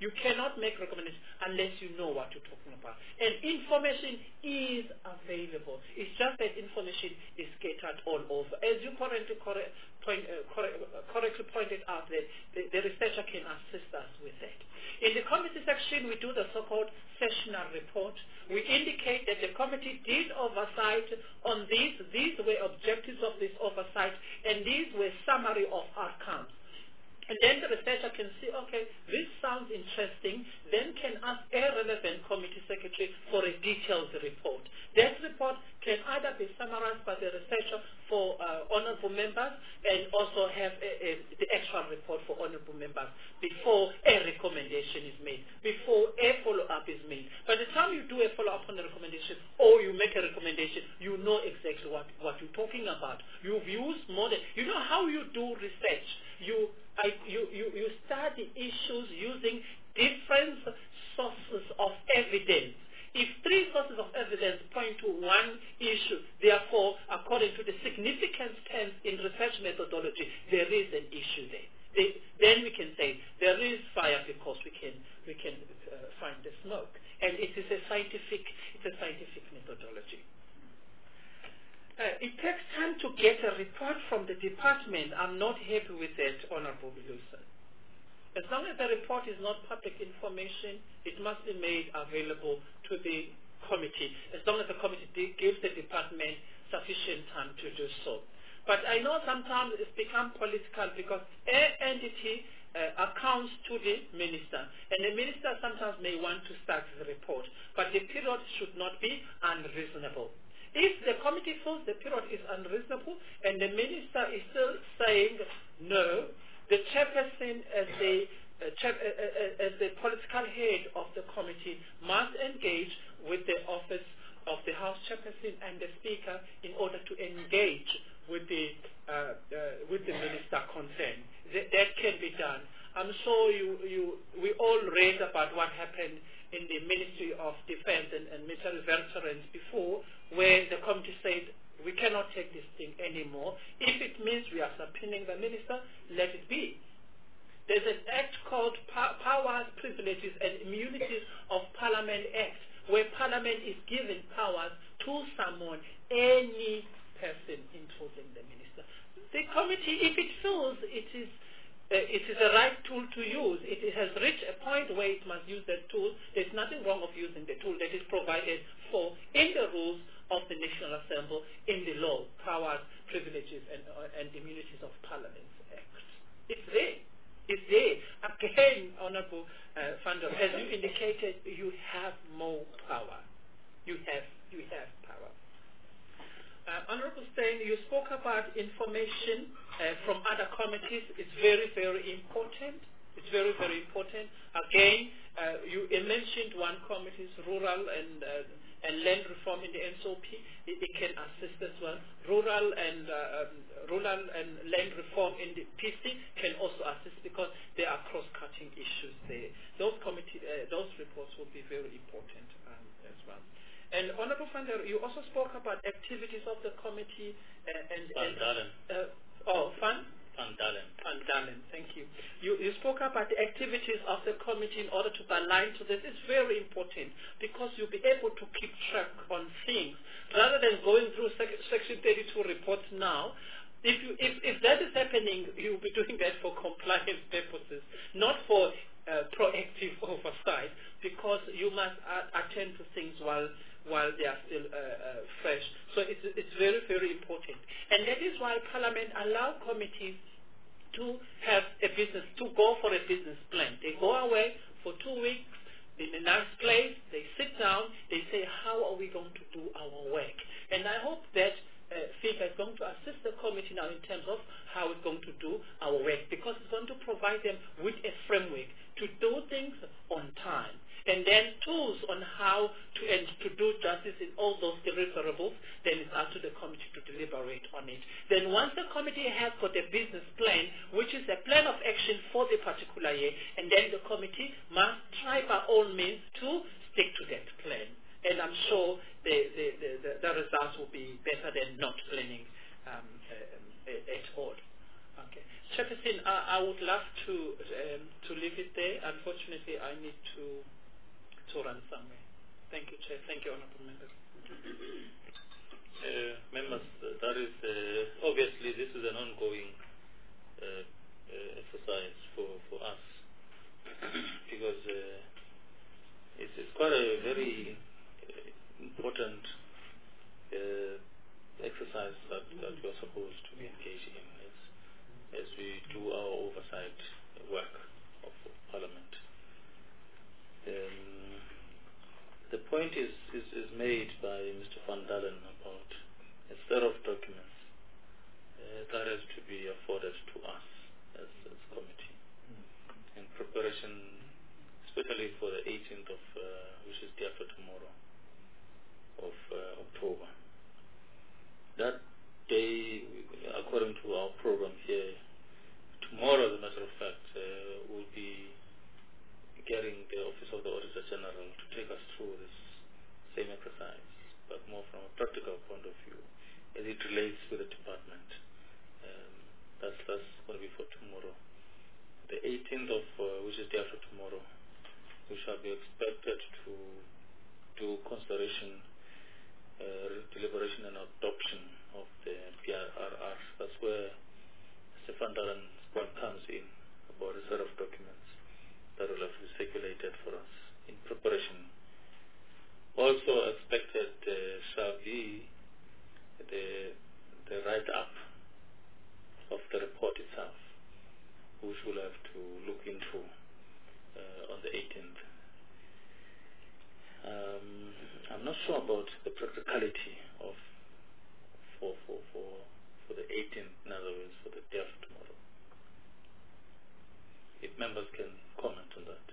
You cannot make recommendations unless you know what you're talking about. And information is available. It's just that information is scattered all over. As you correctly, correct, point, uh, correct, uh, correctly pointed out, that the, the researcher can assist us with that. In the committee section, we do the so-called sessional report. We indicate that the committee did oversight on these. These were objectives of this oversight, and these were summary of outcomes. And then the researcher can see, okay, this sounds interesting, then can ask a relevant committee secretary for a detailed report. That report can either be summarized by the researcher for uh, honorable members and also have a, a, the actual report for honorable members before a recommendation is made, before a follow-up is made. By the time you do a follow-up on the recommendation or you make a recommendation, you know exactly what, what you're talking about. You've used more than, you know how you do research. You I, you, you, you study issues using different sources of evidence. If three sources of evidence point to one issue, therefore, according to the significance terms in research methodology, there is an issue there. They, then we can say there is fire because we can we can uh, find the smoke, and it is a scientific it's a scientific methodology. Uh, it takes time to get a report from the department. I'm not happy with that, Honorable Wilson. As long as the report is not public information, it must be made available to the committee, as long as the committee gives the department sufficient time to do so. But I know sometimes it's become political because an entity uh, accounts to the minister, and the minister sometimes may want to start the report, but the period should not be unreasonable. If the committee feels the period is unreasonable and the minister is still saying no, the chairperson as the, uh, chair, uh, uh, as the political head of the committee must engage with the office of the House chairperson and the speaker in order to engage with the, uh, uh, with the minister concerned. That, that can be done. I'm sure you, you, we all read about what happened in the Ministry of Defense and, and Military Veterans before, where the committee said, we cannot take this thing anymore. If it means we are subpoenaing the minister, let it be. There's an act called pa Powers, Privileges and Immunities of Parliament Act, where Parliament is given powers to someone, any person, including the minister. The committee, if it feels it is Uh, it is a right tool to use. It has reached a point where it must use that tool. There's nothing wrong of using the tool that is provided for in the rules of the National Assembly, in the law, Powers, Privileges and, uh, and Immunities of Parliament Act. It's there. It's there. Again, Honorable uh, Fandom, as you indicated, you have more power. You have, you have power. Uh, Honorable Steyn, you spoke about information uh, from other committees. It's very, very important. It's very, very important. Again, uh, you mentioned one committee, rural and, uh, and land reform in the N S O P. It, it can assist as well. Rural and uh, um, rural and land reform in the P C can also assist because there are cross-cutting issues there. Those committee, uh, those reports will be very important um, as well. And Honorable Vander, you also spoke about activities of the committee uh, and... Van Dalen. Uh, oh, Van? Van Dalen. Van Dalen, thank you. you. You spoke about the activities of the committee in order to align to this. It's very important because you'll be able to keep track on things. Rather than going through sec Section thirty-two reports now, if, you, if, if that is happening, you'll be doing that for compliance purposes, not for uh, proactive oversight, because you must uh, attend to things while while they are still uh, uh, fresh. So it's, it's very, very important. And that is why Parliament allows committees to have a business, to go for a business plan. They go away for two weeks in a nice place, they sit down, they say, how are we going to do our work? And I hope that uh, FICA is going to assist the committee now in terms of how it's going to do our work, because it's going to provide them with a framework to do things on time. And then tools on how to, and to do justice in all those deliverables, then it's up to the committee to deliberate on it. Then once the committee has got a business plan, which is a plan of action for the particular year, and then the committee must try by all means to stick to that plan. And I'm sure the, the, the, the, the results will be better than not planning um, uh, at all. Um, Okay. Chairperson, I, I would love to um, to leave it there. Unfortunately, I need to to run somewhere. Thank you, Chair. Thank you, Honourable Members. Uh, members, uh, that is uh, obviously this is an ongoing uh, uh, exercise for, for us because uh, it's, it's quite a very uh, important uh, exercise that, that we are supposed to be engaging in as, as we do our oversight work of, of Parliament. Um, the point is, is, is made by Mister Van Dalen about a set of documents uh, that has to be afforded to us as, as committee in preparation, especially for the eighteenth of, uh, which is day after tomorrow, of uh, October. That day, according to our program here, tomorrow, as a matter of fact, uh, we'll be getting the Office of the Auditor General to take us through this same exercise, but more from a practical point of view, as it relates with the department. Um, that's that's going to be for tomorrow. The eighteenth of, uh, which is day after tomorrow, we shall be expected to do consideration, uh, deliberation and adoption of the P R R. That's where Stefan Dalen's point comes in about a set of documents that will have to be circulated for us in preparation. Also expected uh, shall be the, the write-up of the report itself, which we'll have to look into uh, on the eighteenth. Um, I'm not sure about the practicality of for, for, for, for the eighteenth, in other words, for the day after tomorrow. If members can comment on that.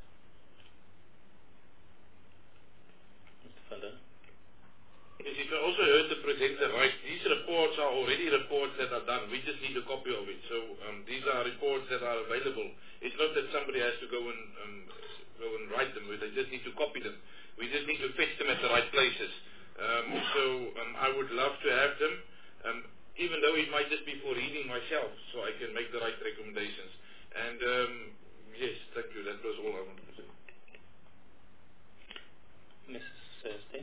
Mister Van Dalen? Yes, if I also heard the presenter right, these reports are already reports that are done. We just need a copy of it. So um, these are reports that are available. It's not that somebody has to go and um, go and write them. They just need to copy them. We just need to fetch them at the right places. Um, so um, I would love to have them, um, even though it might just be for reading myself, so I can make the right recommendations. And um, yes, thank you. That was all I wanted to say. Missus Thursday?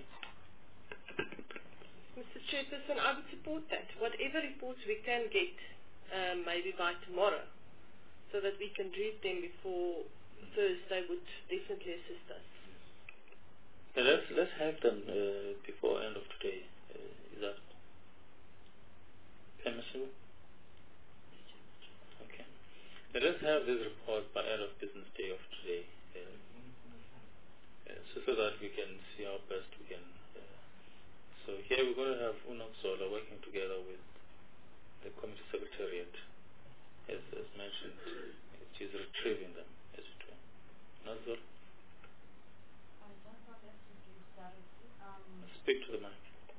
Mister Chairperson, I would support that. Whatever reports we can get, um, maybe by tomorrow, so that we can read them before Thursday would definitely assist us. Yeah, let's, let's have them uh, before end of today. Uh, is that permissible? Okay. Let us have this report by end of business day of today, uh, uh, so, so that we can see how best we can. Uh, so here we're going to have Unok Zola working together with the committee secretariat, as, as mentioned. She's retrieving them as it were. Not Zola? Speak to the mic.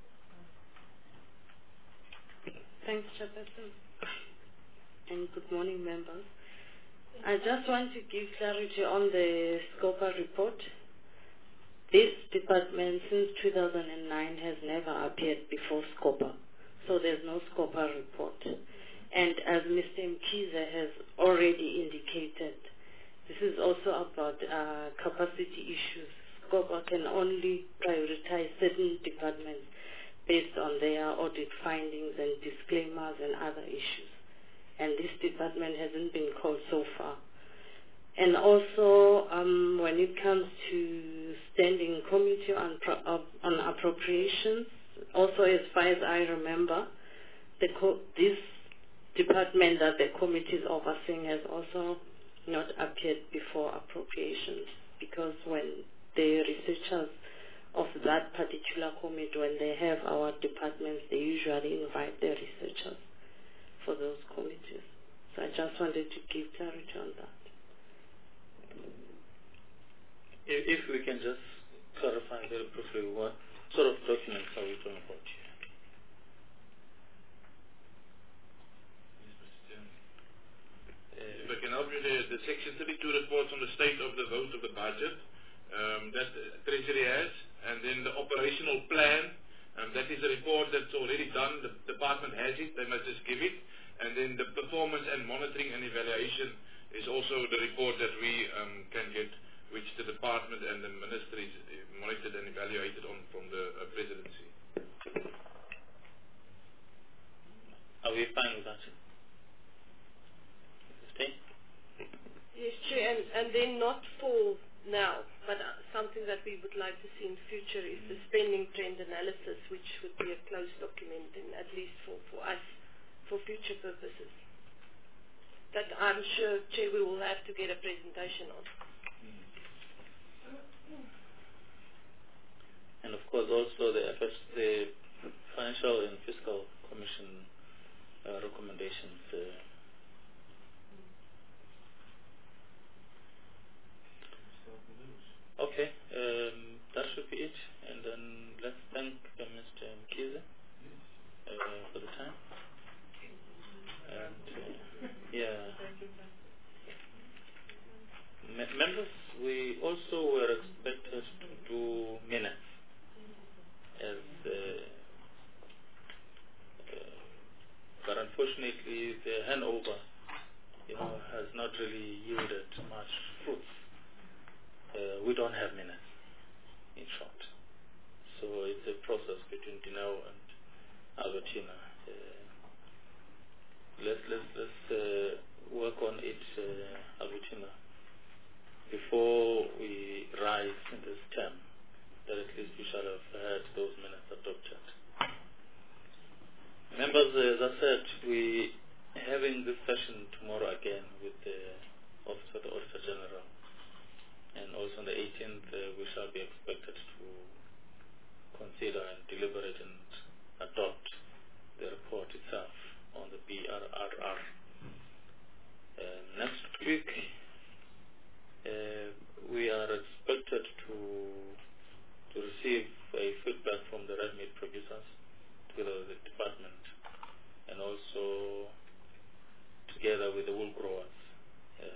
Thanks, Chairperson. And good morning, members. I just want to give clarity on the SCOPA report. This department since two thousand nine has never appeared before SCOPA, so there's no SCOPA report. And as Mister Mkhize has already indicated, this is also about uh, capacity issues. SCOPA can only prioritize certain departments based on their audit findings and disclaimers and other issues. And this department hasn't been called so far. And also, um, when it comes to standing committee on, pro on appropriations, also as far as I remember, the co this department that the committee is overseeing has also not appeared before appropriations, because when the researchers of that particular committee, when they have our departments, they usually invite the researchers for those committees. So I just wanted to give clarity on that. If, if we can just clarify very briefly, what sort of documents are we talking about here? If I can help you there, the Section thirty-two reports on the state of the vote of the budget um, that the Treasury has, and then the operational plan, um, that is a report that's already done. The department has it, they must just give it. And then the performance and monitoring and evaluation is also the report that we um, can get, which the department and the ministry is monitored and evaluated on from the uh, presidency. Are we fine with that? Stay? Yes, Chair, and, and then not for now, but uh, something that we would like to see in future is the spending trend analysis, which would be a closed document, and at least for, for us, for future purposes. That I'm sure, Chair, we will have to get a presentation on. And of course also the F S, the Financial and Fiscal Commission uh, recommendations. Uh, Okay, um, that should be it. And then let's thank uh, Mister Mkize uh, for the time. And uh, yeah, Me members, we also were expected to do minutes, as uh, uh, but unfortunately the handover, you know, has not really yielded much fruit. Uh, we don't have minutes, in short. So it's a process between Dineo and Albertina. Uh, let's let's let's uh, work on it, uh, Albertina, before we rise in this term. That at least we shall have had those minutes adopted. Members, uh, as I said, we having this session tomorrow again with the Office of the Auditor General. And also on the eighteenth, uh, we shall be expected to consider and deliberate and adopt the report itself on the B R R R. Uh, next week, uh, we are expected to to receive a feedback from the red meat producers, together with the department, and also together with the wool growers. Uh,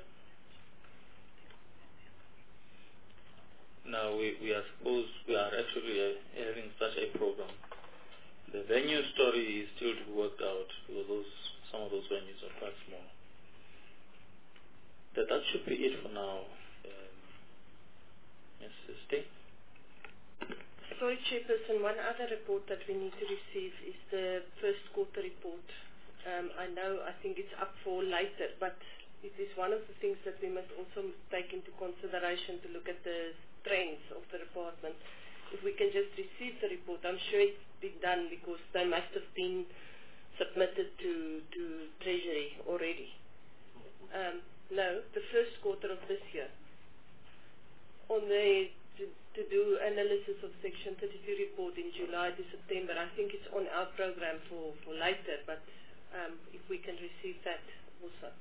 Now we, we are supposed, we are actually uh, having such a program. The venue story is still to be worked out because those, some of those venues are quite small. That, that should be it for now. Um, yes, stay. Sorry, Chairperson, one other report that we need to receive is the first quarter report. Um, I know, I think it's up for later, but it is one of the things that we must also take into consideration to look at the trends of the department. If we can just receive the report, I'm sure it's been done because they must have been submitted to, to Treasury already. Um, no, the first quarter of this year. On the to, to do analysis of Section thirty-two report in July to September, I think it's on our program for, for later, but um, if we can receive that also.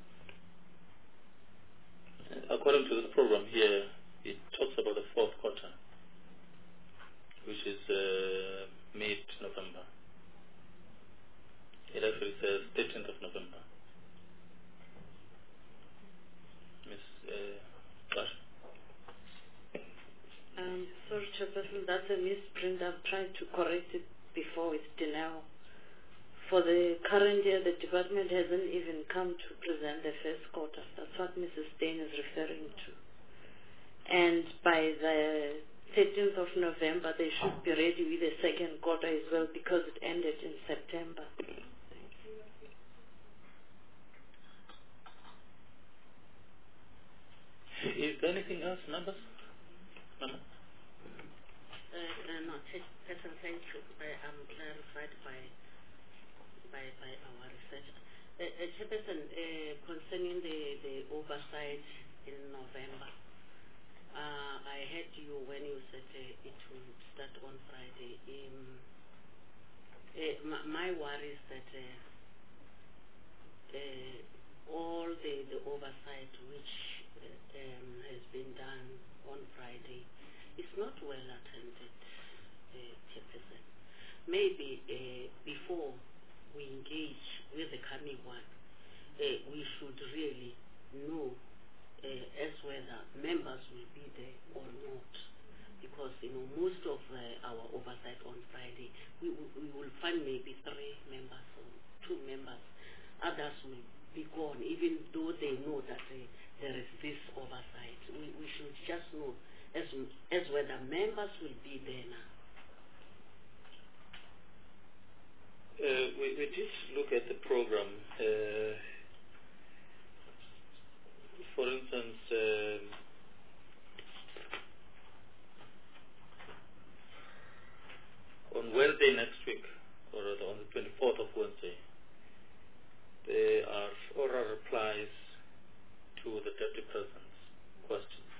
According to the program here, it talks about the fourth quarter, which is uh, mid-November. It actually says thirteenth of November. Miss uh, Um, sorry, Chairperson, that's a misprint. I've tried to correct it before with Dineo. For the current year, the department hasn't even come to present the first quarter. That's what Missus Stein is referring to. And by the thirteenth of November, they should be ready with the second quarter as well because it ended in September. Is there anything else, members? Mama? Uh, uh, no, Chairperson, thank you. I am clarified by by, by our research. Uh, uh, Chairperson, uh, concerning the, the oversight in November, uh, I heard you when you said uh, it will start on Friday. Um, uh, my, my worry is that uh, uh, all the, the oversight which uh, um, has been done on Friday is not well attended, uh, Chairperson. Maybe uh, before we engage with the coming one, uh, we should really know uh, as whether members will be there or not. Because, you know, most of uh, our oversight on Friday, we, we, we will find maybe three members or two members. others will be gone, even though they know that uh, there is this oversight. We, we should just know as, as whether members will be there now. Uh, we, we did look at the program. Uh, for instance, uh, on Wednesday next week, or on the twenty-fourth of Wednesday, there are oral replies to the Deputy President's questions.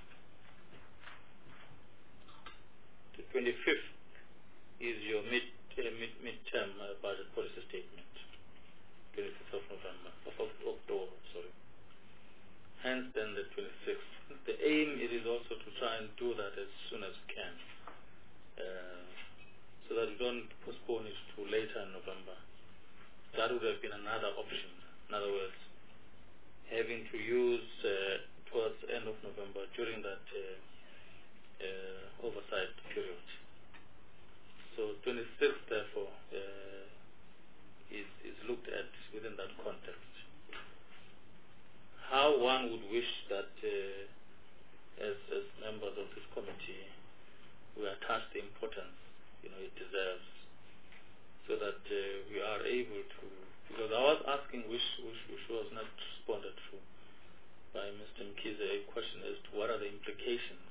The twenty-fifth is your mid, uh, mid mid-term uh, budget policy statement, twenty-fifth of November, of October, sorry. Hence, then the twenty-sixth. The aim it is also to try and do that as soon as we can, uh, so that we don't postpone it to later in November. That would have been another option. In other words, having to use uh, towards the end of November during that uh, uh, oversight period. So twenty-sixth, therefore, uh, is, is looked at within that context. How one would wish that, uh, as, as members of this committee, we attach the importance, you know, it deserves, so that uh, we are able to. Because I was asking, which, which, which was not responded to by Mister Mkize, a question as to what are the implications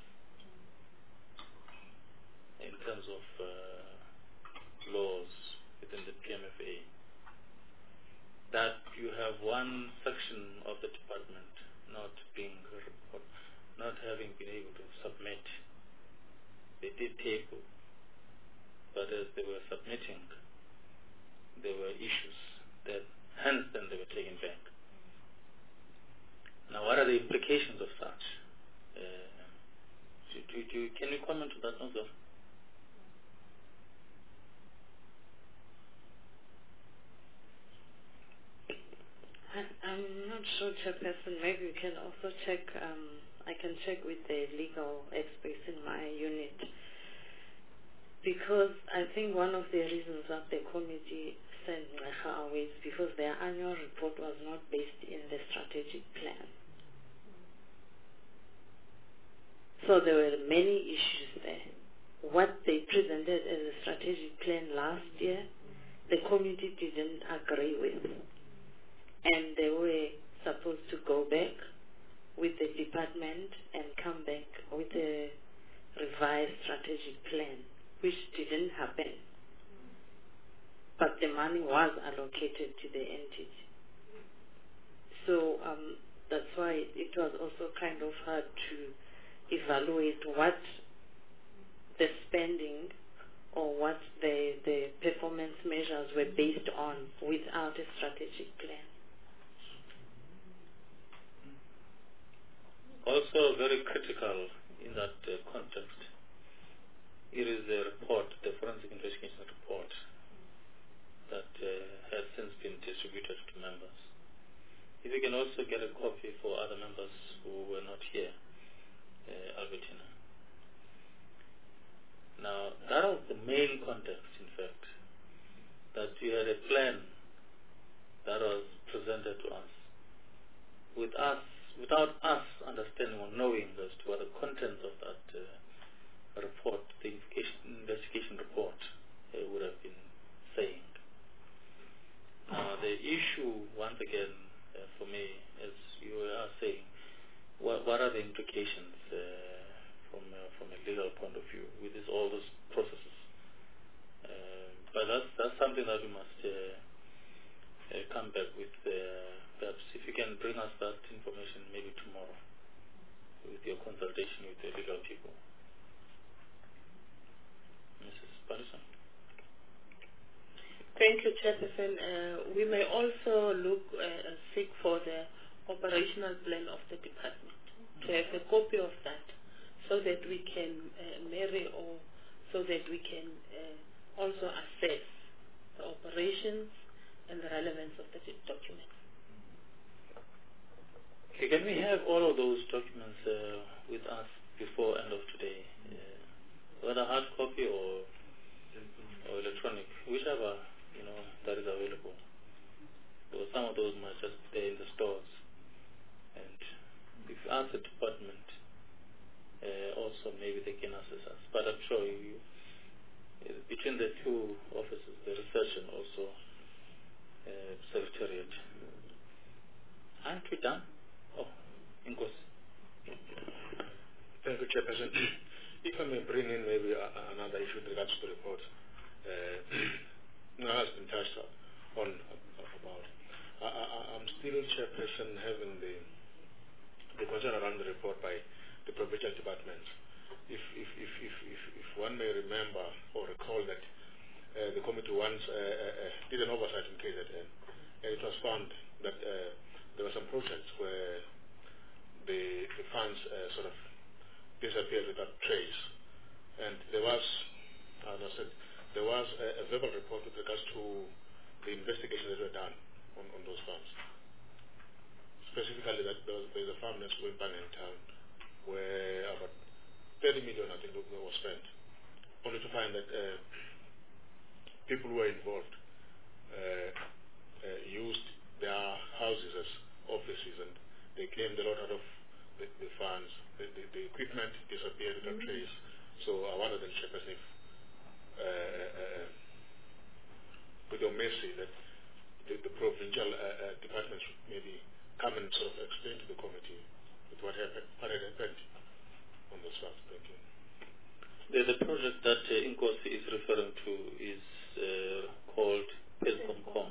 in terms of uh, laws within the P M F A. That you have one section of the department not being, not having been able to submit. They did table, but as they were submitting, there were issues that hence then they were taken back. Now, what are the implications of such? Uh, do, do, do, can you comment on that, Nozor? I'm not sure, Chairperson. Maybe we can also check, um, I can check with the legal experts in my unit. Because I think one of the reasons that the committee sent Ngqeha away is because their annual report was not based in the strategic plan. So there were many issues there. What they presented as a strategic plan last year, the committee didn't agree with. And they were supposed to go back with the department and come back with a revised strategic plan, which didn't happen. But the money was allocated to the entity. So um, that's why it was also kind of hard to evaluate what the spending or what the, the performance measures were based on without a strategic plan. Also very critical in that uh, context, it is a report, the forensic investigation report, that uh, has since been distributed to members. If you can also get a copy for other members who were not here, uh, Albertina. Now, that was the main context, in fact, that you had a plan that was presented to us, with us, without us understanding or knowing as to what the contents of that uh, report, the investigation report, uh, would have been saying. Uh, the issue, once again, uh, for me, as you are saying, what, what are the implications uh, from uh, from a legal point of view with this, all those processes? Uh, but that's that's something that we must uh, uh, come back with. Uh, perhaps if you can bring us that information maybe tomorrow with your consultation with the legal people. Missus Patterson. Thank you, Chairperson. Uh, we may also look uh, seek for the operational plan of the department, to have a copy of that, so that we can uh, marry or so that we can uh, also assess the operations and the relevance of the documents. Okay, can we have all of those documents uh, with us before end of today, uh, whether hard copy or or electronic, whichever you know that is available. Because some of those might just stay in the stores. And if you ask the department, uh, also maybe they can assist us. But I'm sure you, uh, between the two offices, the research and also uh, secretariat. Aren't we done? Oh, Ingos. Thank you, Chairperson. If I may bring in maybe a, another issue with regards to the report. Uh, now has been touched on about. I, I, I'm still, Chairperson, having the the concern around the report by the provincial departments. If if if if if, if one may remember or recall that uh, the committee once uh, uh, did an oversight in K Z N, and it was found that uh, there were some projects where the the funds uh, sort of disappeared without trace, and there was, as I said, there was a, a verbal report with regards to the investigations that were done on, on those funds. Specifically, that there was, there's a farm next to Wimpang in town where about thirty million, I think, was spent, only to find that uh, people who were involved uh, uh, used their houses as offices, and they claimed a lot out of the, the funds. The, the, the equipment disappeared without mm-hmm. trace. So I wanted to check if, uh, uh, with your mercy, that the, the provincial uh, uh, departments maybe come and sort of explain to the committee with what happened, what had happened on those funds. Thank you. The, the project that uh, Inkosi is referring to is uh, called Pelcom.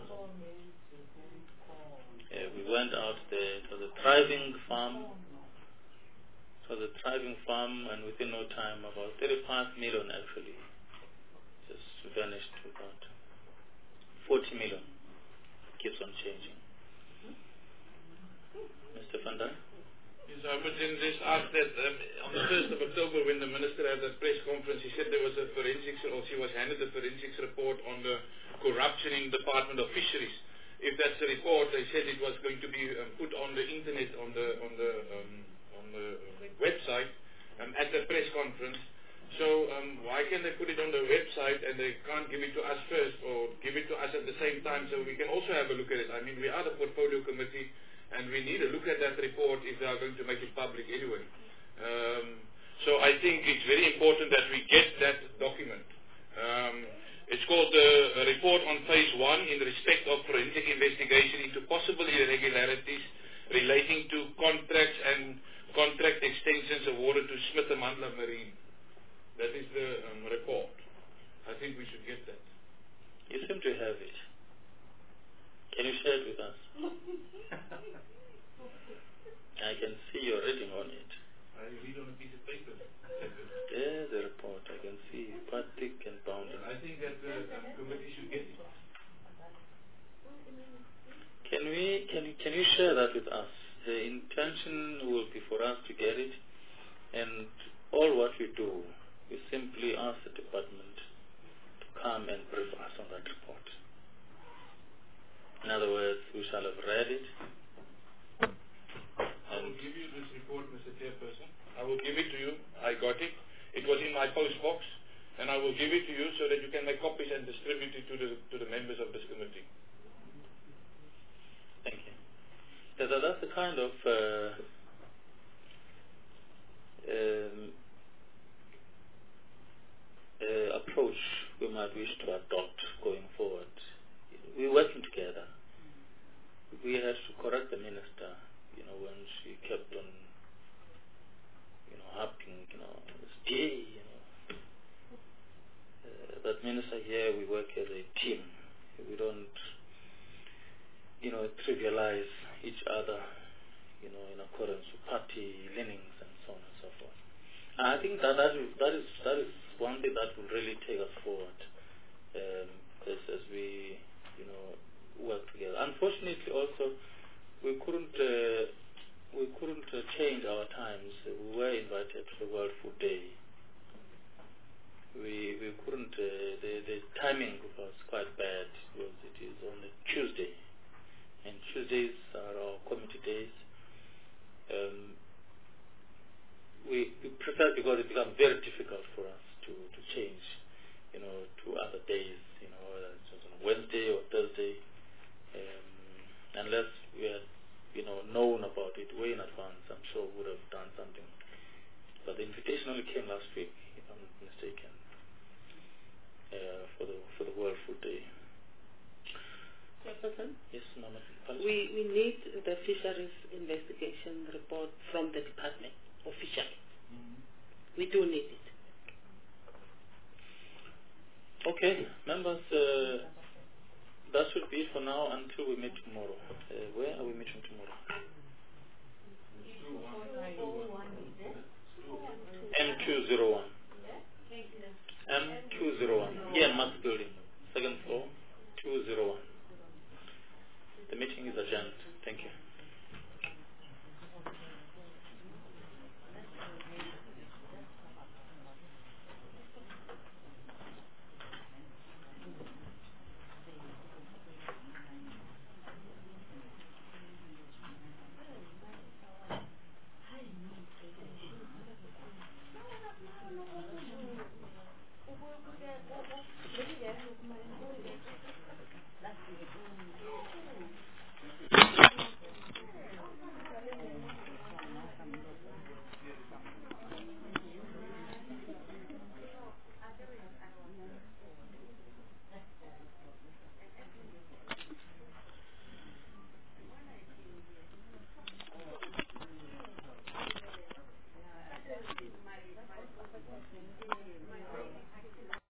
Uh, we went out there. It was a thriving farm. It was a thriving farm, and within no time, about thirty-five million actually just vanished without. forty million keeps on changing. Mister Van Dijk? Yes, I would then just ask that um, on the first of October, when the minister had that press conference, he said there was a forensics, or she was handed a forensics report on the corruption in the Department of Fisheries. If that's the report, they said it was going to be um, put on the internet, on the on the um, on the website um, at the press conference. So um, why can they put it on the website and they can't give it to us first, or give it to us at the same time, so we can also have a look at it? I mean, we are the portfolio committee, and we need to look at that report if they are going to make it public anyway. Um, so I think it's very important that we get that document. Um, it's called the uh, report on phase one in respect of forensic investigation into possible irregularities relating to contracts and contract extensions awarded to Smith and Mandla Marine. That is the um, report. I think we should get that. You seem to have it. Can you share it with us? I can see your reading on it. I read on a piece of paper. There's the report. I can see quite thick and bounded. I think that the uh, committee should get it. Can we? Can you? Can you share that with us? The intention will be for us to get it, and all what we do, we simply ask the department to come and brief us on that report. In other words, we shall have read it. I will give you this report, Mister Chairperson. I will give it to you. I got it. It was in my post box, and I will give it to you so that you can make copies and distribute it to the to the members of this committee. Thank you. So that's the kind of uh, um, uh, approach we might wish to adopt going forward. We're working together. We had to correct the minister, you know, when she kept on, you know, harping, you know, this day, you know. Uh, but minister here, we work as a team. We don't, you know, trivialize each other, you know, in accordance with party leanings and so on and so forth. And I think that that is, that is, that is one thing that will really take us forward, um, as, as we, you know, work together. Unfortunately, also, we couldn't uh, we couldn't uh, change our times. We were invited to the World Food Day. We we couldn't. Uh, the the timing was quite bad because it is on a Tuesday, and Tuesdays are our committee days. Um, we, we prefer because it becomes very difficult for us to, to change, you know, to other days, you know, whether it's on Wednesday or Thursday. Um, unless we had, you know, known about it way in advance. I'm sure we would have done something. But the invitation only came last week, if I'm not mistaken, uh, for the for the World Food Day. Chairperson? Yes, Mama. We, we need the fisheries investigation report from the department, officially. Mm-hmm. We do need it. Okay, members, uh, that should be it for now until we meet tomorrow. Uh, where are we meeting tomorrow? M two zero one. M two zero one. Here in Max Building, second floor, two zero one. The meeting is adjourned. Thank you.